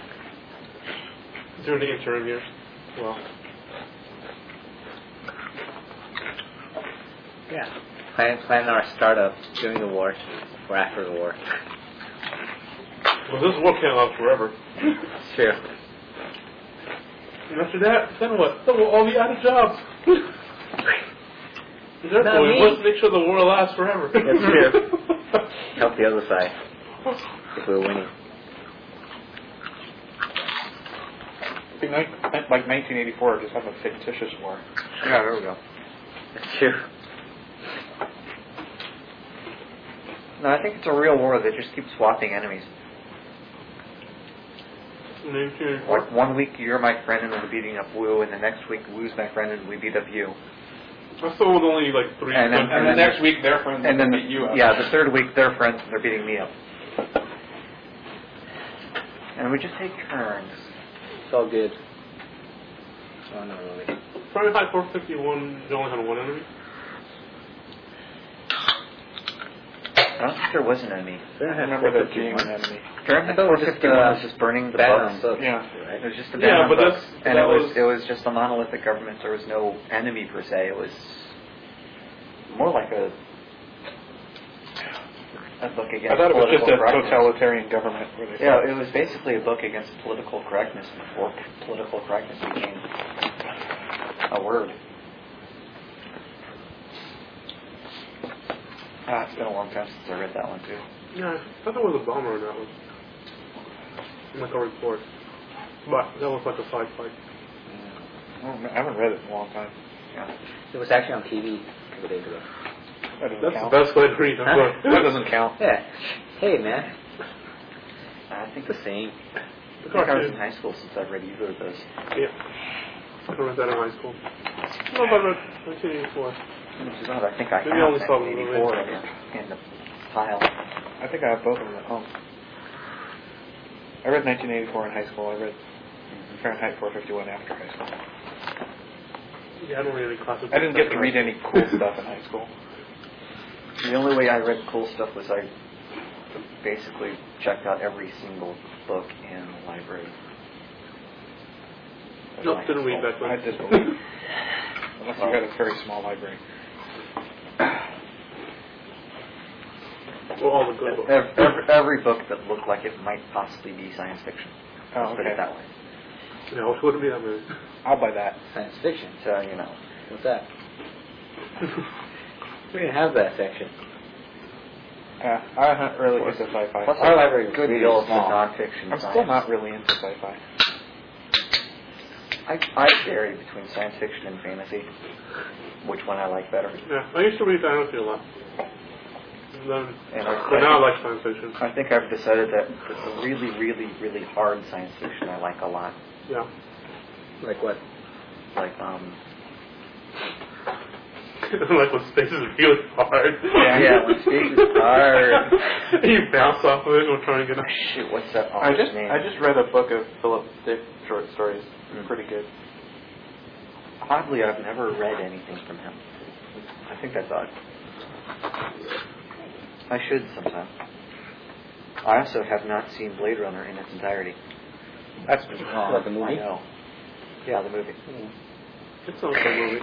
during the interim years. Well, Yeah. Plan, plan our startup during the war or after the war. well, this war can't last forever. It's true. And after that, then what? Then we'll all be out of jobs. Therefore, Not we me. must make sure the war lasts forever. That's true. Help the other side if we're winning. See, like like nineteen eighty-four, just have a fictitious war. Yeah, there we go. That's true. No, I think it's a real war that just keeps swapping enemies. Like one week you're my friend and we're beating up Wu, and the next week Wu's my friend and we beat up you. I still with only like three. And then- And the next week, their friends And then, beat you up. yeah, the third week they're friends and they're beating me up. And we just take turns. It's all good. Oh, no, really. Fahrenheit four fifty-one, you only had one enemy. I don't think there was an enemy. I remember there being an enemy. Fahrenheit I thought it four was just, fifty-one uh, was just burning the Battle books. books, Yeah. right? It was just a Yeah, ban but on that's- books. And that it was, was- it was just a monolithic government. There was no enemy per se. It was more like a a book against I thought it was just political a correctness. totalitarian government. Where they Yeah, it was basically a book against political correctness before political correctness became a word. Ah, it's been a long time since I read that one too. Yeah, I thought there was a bomber in that one. Like a report. But that was like a side fight. I don't know, I haven't read it in a long time. Yeah. It was actually on T V a couple days ago. That doesn't That's count. the best way to read a Huh? book. That doesn't count. Yeah. Hey, man. I think It's the same. I The think I was in cartoon. high school since I've read either of those. Yeah. I read that in high school. No, but I read nineteen eighty-four. Which is odd. I think I Maybe I have only saw the nineteen movie. eighty-four in the, in the pile. I think I have both of them at home. I read nineteen eighty-four in high school. I read Fahrenheit four fifty-one after high school. Yeah, I don't read any classic. I didn't get to read any cool stuff in high school. The only way I read cool stuff was I basically checked out every single book in the library. That's Nope, my didn't read high back school. then. I disbelieve. Unless you had a very small library. Well, all the good books. Every, every, every book that looked like it might possibly be science fiction. Oh, Let's put okay. it that way. No, it wouldn't be that many. I'll buy that. Science fiction. So, you know. What's that? We didn't have that section. Yeah, I'm not really into sci-fi. Plus, Our library was good really deal of the small. nonfiction. I'm still science. not really into sci-fi. I, I vary between science fiction and fantasy. Which one I like better. Yeah, I used to read fantasy a lot. And then, And I, but now I like science fiction. I think I've decided that the really, really, really hard science fiction I like a lot. Yeah. Like what? Like, um... Like when space is really hard. Yeah, yeah, when space is hard. You bounce off of it and we're trying to get Oh, shoot, what's that I author's just name? I just read a book of Philip Dick short stories. Mm. Pretty good. Oddly, I've never read anything from him. I think that's odd. I should sometime. I also have not seen Blade Runner in its entirety. That's Oh, like the movie? I know. Yeah, the movie. It's not a good movie.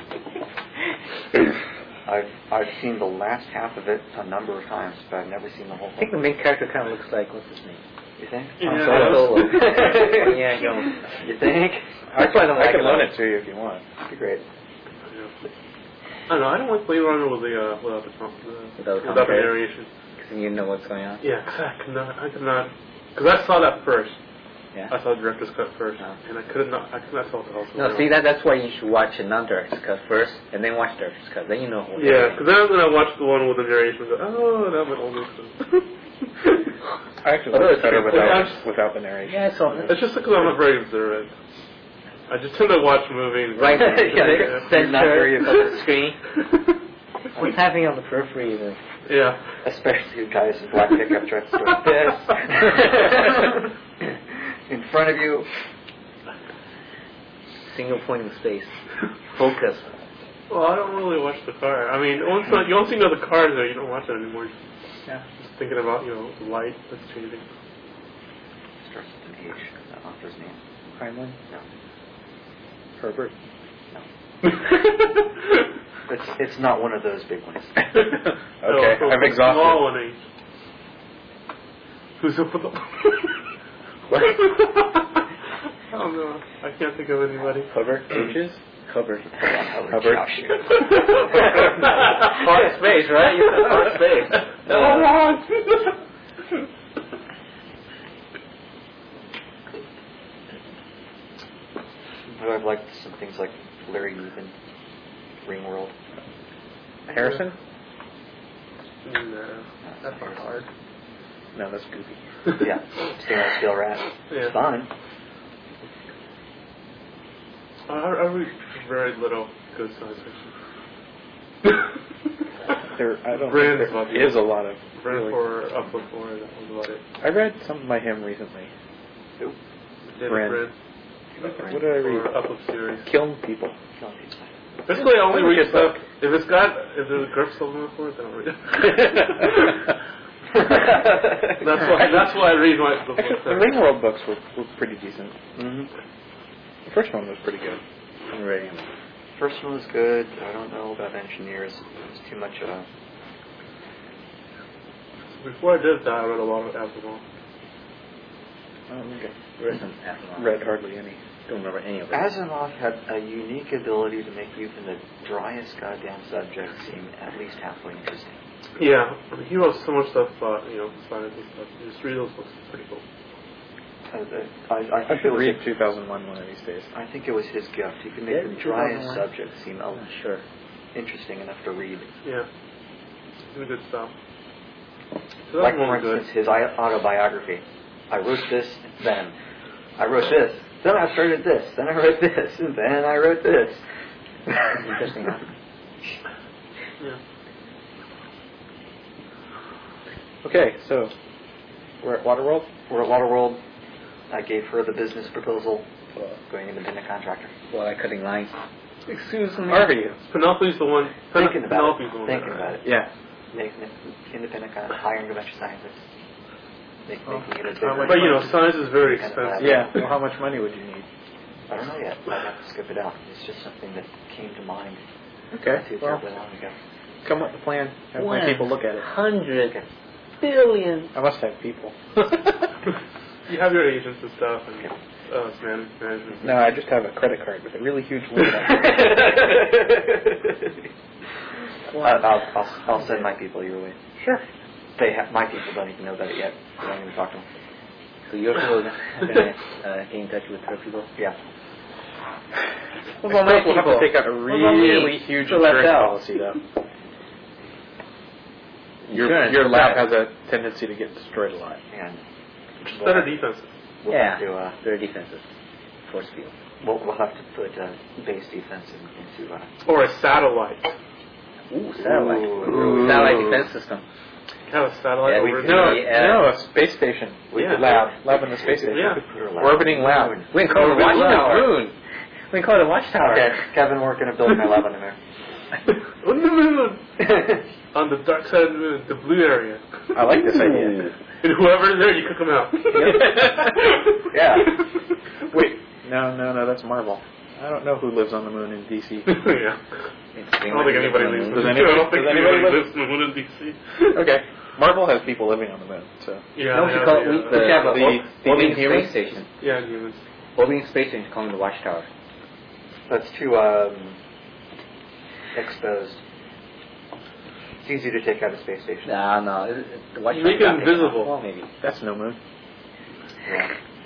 I've I've seen the last half of it a number of times, but I've never seen the whole I think thing. the main character kind of looks like, what's his name? You think? Yeah. Han Solo. Yeah, go. You think? That's why I don't I like can it. loan it to you if you want. That'd be great. I don't know, I don't like Blade Runner with the, uh, without the, com- the Without the without the commentary. narration. Because you know what's going on. Yeah, 'cause I could not, I could not, because I saw that first. Yeah. I saw the director's cut first, Oh. and I could not, I could not tell what the hell was No, going see, on. that that's why you should watch a non-director's cut first, and then watch director's cut. Then you know. What Yeah, because then when I watched the one with the narration, I go, oh, that might all make sense. I actually Although like it it's better pretty- without, Well, without the narration. Yeah, so It's just because I'm not very observant. I just tend to watch movies. right, Yeah, center you're not very of the screen. What's happening on the periphery? Is it- Yeah. Especially you guys in black pickup trucks doing this. In front of you. Single point in space. Focus. Well, I don't really watch the car. I mean, once you once you know the car's there, you don't watch it anymore. Yeah. Just thinking about you know the light that's changing. Starts with an H, the author's name. Heinlein? No. Herbert? It's, it's not one of those big ones. Okay, No, I'm the exhausted. Small one H. Who's up with the? What? I don't know. I can't think of anybody. Hubbard? H's? Hubbard. Hubbard. Hard space, right? You said hard space. Hold on. I've liked some things like Larry Newman, Ringworld. Harrison? No, that's not hard. No, that's Goofy. Yeah, Stainless Steel Rat. Yeah. It's fine. I, I read very little good science fiction. There, I don't Brand think about there you. is a lot of. Brand really- for up before that was about it. I read something by him recently. Who? David Brand. Brand. What did I read? For up of series. Killing People. Killing people. Basically, I only That's a read good stuff. book. If it's got, if there's a GURPS element for it, then I'll read it. That's why. That's why I read my the Actually, books. the Ringworld books were, were pretty decent. Mm-hmm. The first one was pretty good. I'm ready. First one was good. I don't know about engineers. It was too much. Uh, Before I did that, I read a lot of Asimov. I don't think Where's some I Asimov? read hardly any. Don't remember any of it. Asimov had a unique ability to make even the driest goddamn subject seem at least halfway interesting. Yeah, I mean, he wrote so much stuff about you know science and stuff. Just read those books; it's pretty cool. Uh, the- I, I, I think it should was read a- two thousand one one of these days. I think it was his gift. He could make Yeah, the driest two thousand one. subject seem Oh, uh, sure. interesting enough to read. Yeah, it's good stuff. So Like, that's one for good. instance, his i- autobiography. I wrote this, then I wrote this, then I started this, then I wrote this, and then I wrote this. That's interesting, huh? Yeah. Okay, so we're at Waterworld. We're at Waterworld. I gave her the business proposal for going independent contractor. While I'm cutting lines. Excuse me. Harvey. Penelope's the one. Pen- Thinking about Penelope's the it. one. Thinking about it. Yeah. Making it independent kind of hiring a bunch of scientists. Make, Oh. making it a How bigger. much But you know, science is very Kind of expensive. bad. Yeah. Well, how much money would you need? I don't know yet. I'd have to scope it out. It's just something that came to mind Okay. not too Well, terribly long ago. come with the plan. Have my people look at it. Hundred Okay. billion. I must have people. You have your agents and stuff, and uh, man, management. No, I just have a credit card with a really huge limit on it. I'll, I'll, I'll, I'll send my people your way. Sure. They have, my people don't even know about it yet. I don't even talk to them. So your people are gonna uh, get in touch with her people. Yeah. Well, we'll have to take out a really huge So left insurance out. policy, though. Your, Insurance, your lab right. has a tendency to get destroyed a lot. And Just better defenses. we'll Yeah. have to, uh, Their defenses. Force field. we'll, we'll have to put uh, base defense in, into. Uh, Or a satellite. Ooh, satellite. Ooh. Satellite defense system. Have a satellite Yeah, over we- there. No, Yeah. no, a space station. we Yeah. could Lab. Lab in the space station. Yeah. put her lab Orbiting on the lab. moon. We can call it a Orbiting watchtower. Moon. We can call it a watchtower. Okay, Kevin, we're going to build my lab on the moon. On the moon. On the dark side of the moon, the blue area. I like this idea. And whoever's there, you cook them out. Yeah. Wait, no, no, no, that's Marvel. I don't know who lives on the moon in D C. yeah. I I don't think anybody lives. Does I anybody- don't think does anybody anybody live- lives in the moon in D C. Okay, Marvel has people living on the moon, so. Yeah. No, we yeah, should call it yeah. we, we should have a The- or- the orbiting Inhumans? space station. Yeah, humans. Orbiting space station, calling it the watchtower. That's too um, exposed. It's easy to take out a space station. No, no. It, it, the watchtower. Make it invisible. Well, maybe. That's no moon. Yeah.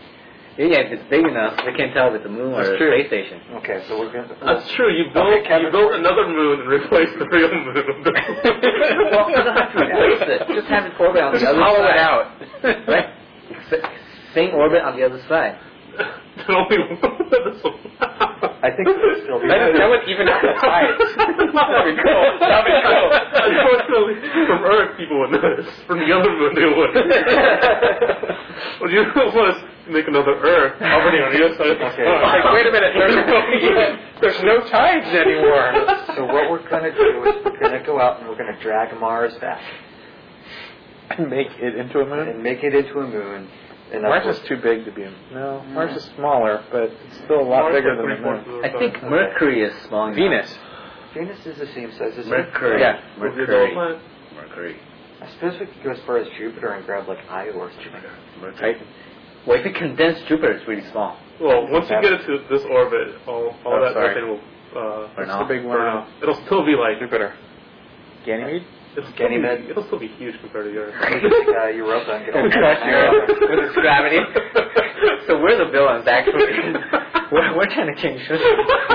Yeah, if it's big enough, they can't tell if it's a moon or That's a true. space station. Okay, so we're gonna. That's true. You built Okay, Kevin, you built for- another moon and replaced the real moon. Well, you don't have to replace it. Just have it orbit on the Just other hollow side. it out. Right? S- Same orbit on the other side. Only this one. I think it's still. That, that would even out the sides. That'd be cool. That'd be cool. Unfortunately, from Earth, people would notice. From the other moon, they wouldn't. What you want is to make another Earth already on the other side of the Okay. sun. Like, wait a minute. There's, there's no tides anymore. So what we're gonna do is we're gonna go out and we're gonna drag Mars back And make it into a moon? and make it into a moon. And Mars that's is too big to be a No, Mars is smaller, but it's still a lot Mars bigger is than the three-fourths moon. of the I sun. think Mercury is small enough. Venus. Venus is the same size as Mercury. Yeah. Is it Mercury. all planet? Mercury. I suppose we could go as far as Jupiter and grab like Io or something. Mercury. Well, if you condense Jupiter, it's really small. Well, once you get it to this orbit, all, all Oh, that sorry. nothing will uh, Burn That's off. the big burn one. out. It'll still be like Jupiter. Ganymede? It'll still, be, Ganymede. it'll still be huge compared to yours. We could take uh, Europa and get all Crush Europe with its gravity. So we're the villains, actually. we're, we're trying to change history.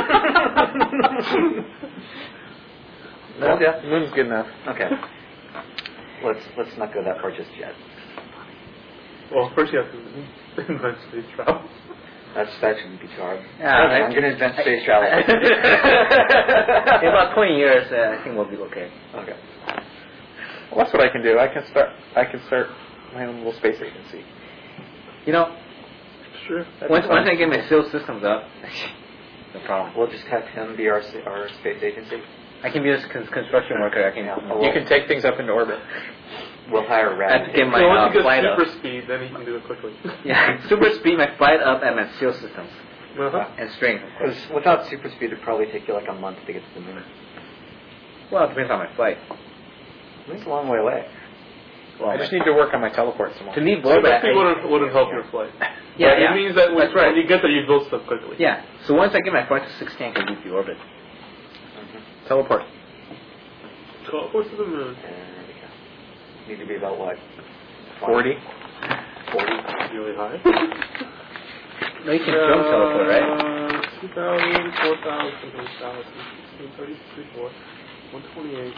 No, yeah. The moon's good enough. Okay. Let's let's not go that far just yet. Well, first you have to invent space travel. That's that shouldn't be too hard. Yeah, Okay, I- I'm gonna invent space travel. In about twenty years, uh, I think we'll be okay. Okay. Well, that's what I can do. I can start. I can start my own little space agency. You know, Sure. That'd once be fun. once I get my SEAL systems up, no problem. We'll just have him be our s- our space agency. I can be a con- construction worker. I can. You can take things up into orbit. We'll hire I have Rad. to get my so uh, once you get flight up. super speed, then you can do it quickly. Yeah, super speed, my flight up, and my SEAL systems Uh-huh. and strength, of course. Because without super speed, it'd probably take you like a month to get to the moon. Well, it depends on my flight. It's a long way away. Well, I just need to work on my teleport some more. to leave So orbit. that I- wouldn't, wouldn't help your flight. Yeah, But yeah. It means that when, That's right. when you get there, you build stuff quickly. Yeah. So once I get my flight to sixteen, I can leave the orbit. Teleport. So, what's to the moon? There we go. Need to be about what? Forty. Forty. Really high. No, you can jump teleport, right? Uh, two thousand, four thousand, eight thousand, sixteen, thirty-three, four, one twenty-eight.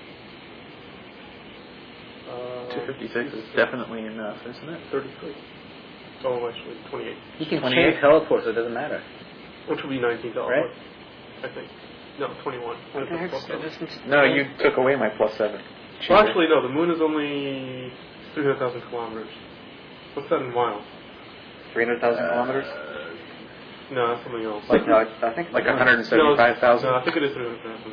Uh, Two fifty-six is definitely enough, isn't it? thirty-three. Oh, actually, twenty-eight. You can twenty-eight. change teleport, so it doesn't matter. Which would be nineteen dollars. Right. I think. No, twenty-one. What the heck's Plus the seven. distance? No, you took away my plus seven. Well, actually, no. The moon is only three hundred thousand kilometers. What's that in miles? Three hundred thousand kilometers. No, that's something else. Like no, I think Like one hundred seventy-five thousand. No, I think it is three hundred thousand.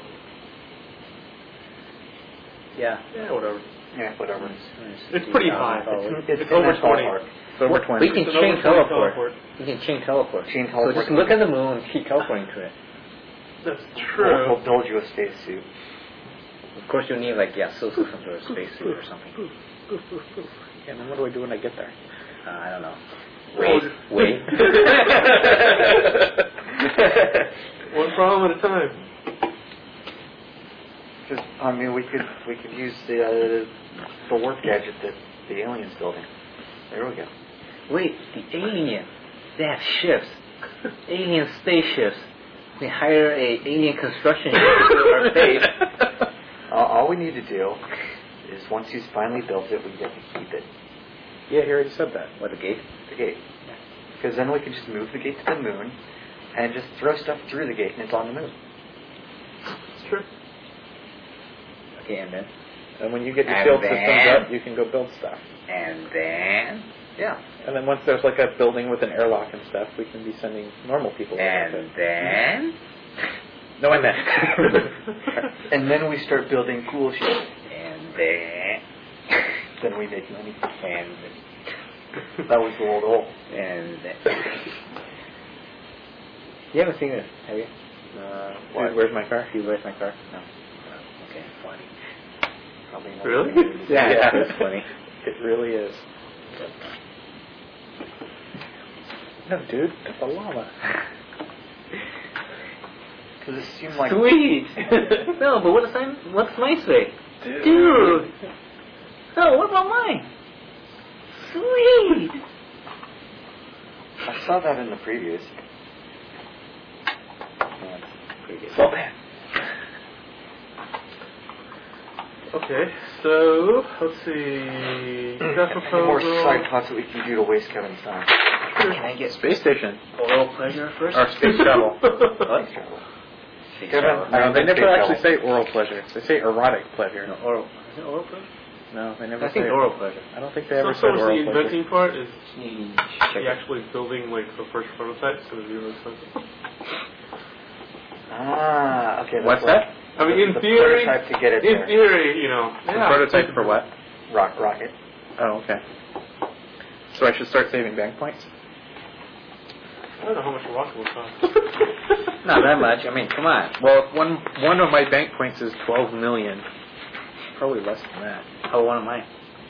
Yeah. Yeah, whatever. Yeah, whatever. It's pretty high. It's, It's, It's over in that twenty. ballpark. It's over Well, twenty. we can It's an change over twenty teleport. You can change teleport. Change So teleport. just look at the moon and keep teleporting to it. That's We'll, true. we'll build you a spacesuit. Of course, you'll need like yeah, SEAL systems or a spacesuit or something. Yeah, and then what do I do when I get there? Uh, I don't know. Well, Wait, wait. One problem at a time. Because I mean, we could we could use the uh, the warp gadget that the aliens building. There we go. Wait, the alien. They have ships. Alien spaceships. They hire a alien construction ship to build our base. Uh, all we need to do is once he's finally built it, we get to keep it. Yeah, he already said that. What, the gate? The gate. Because then we can just move the gate to the moon and just throw stuff through the gate and it's on the moon. It's true. Okay, and then? And when you get your And field then- systems up, you can go build stuff. And then? Yeah. And then once there's like a building with an airlock and stuff, we can be sending normal people. And over then? No, and then. And then we start building cool shit. And then? Then we make money. And That was the old goal. and then? You haven't seen this, have you? Uh, What? dude, where's my car? See, where's my car? No. Okay, funny. Probably not. Really? Yeah, Yeah. it's funny. It really is. No, dude, it's a llama. Because it seemed like Sweet! No, but what does I, what's mine say? Dude. Dude! No, what about mine? Sweet! I saw that in the previews. So bad. Okay, so let's see. Got More proposal. side plots that we can do to waste Kevin's time. Can I get Space station. oral pleasure first? Or space shuttle. What? Space Kevin, shuttle. No, they never Space actually shuttle. say oral pleasure. They say erotic pleasure. No, oral. Is it oral pleasure? No, they never I think say oral pleasure. I don't think they So, ever so said much oral the pleasure. inventing part is Mm, the actually building like the first prototypes because it's really expensive. Ah, okay. That's What's what- that? I mean, in the theory, prototype to get it in there. theory, you know, The yeah. prototype for what? Rock rocket. Oh, okay. So I should start saving bank points? I don't know how much a rocket will cost. Not that much. I mean, come on. Well, if one one of my bank points is twelve million. Probably less than that. How one of mine?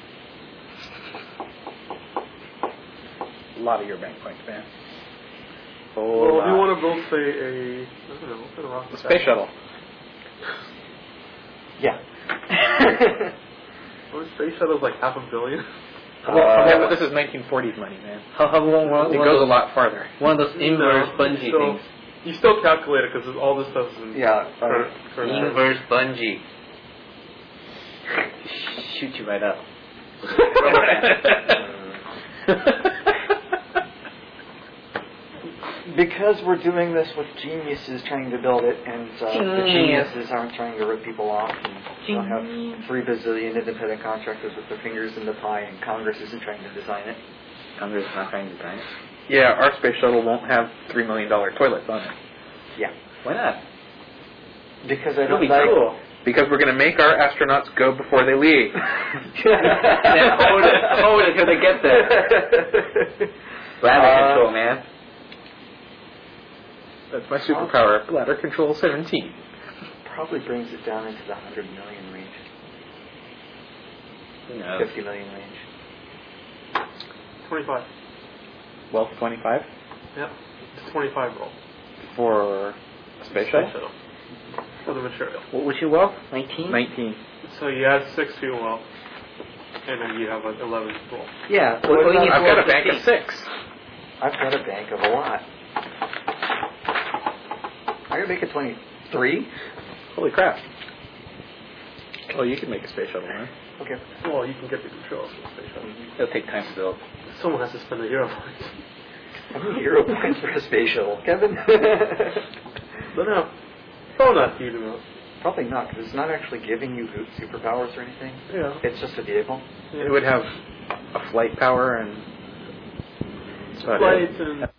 A lot of your bank points, man. Well, if you want to build, say, a, I don't know, what kind of rocket? A space shuttle. Yeah. What is space shuttle's like half a billion? Well, yeah, but this is nineteen forties money, man. How how one, one, It one goes a of those, lot farther. one of those inverse No, bungee still- things. You still calculate it because all this stuff is in Yeah. current, current Inverse bungee. Shoot you right up. Because we're doing this with geniuses trying to build it, and uh, the Genius. geniuses aren't trying to rip people off, and don't have three bazillion independent contractors with their fingers in the pie, and Congress isn't trying to design it. Congress is not trying to design it. Yeah, our space shuttle won't have three million dollar toilets on it. Yeah. Why not? Because I That'll don't be like... cool. Because we're going to make our astronauts go before they leave. Then hold it, hold it till they get there. Bladder Uh, control, man. That's my superpower. Bladder control seventeen. Probably brings it down into the one hundred million range. Who knows? fifty million range. twenty-five. Wealth twenty-five Yep. It's twenty-five roll. for a space Space shuttle. shuttle. For the material. What was your wealth? nineteen? nineteen. So you add six to your wealth, and then you have an eleven roll. Yeah. What- what do you need I've got a for bank of fifteen? six. I've got a bank of a lot. I gotta make it twenty-three? Holy crap. Oh, you can make a space shuttle, man. Okay. Well, you can get the controls for the space shuttle. It'll take time to build. Someone has to spend a hero points. How many hero points for a space shuttle? Kevin? But no, probably not huge amount. Probably not, because it's not actually giving you superpowers or anything. Yeah. It's just a vehicle. It would have a flight power and... that's about it. Flights and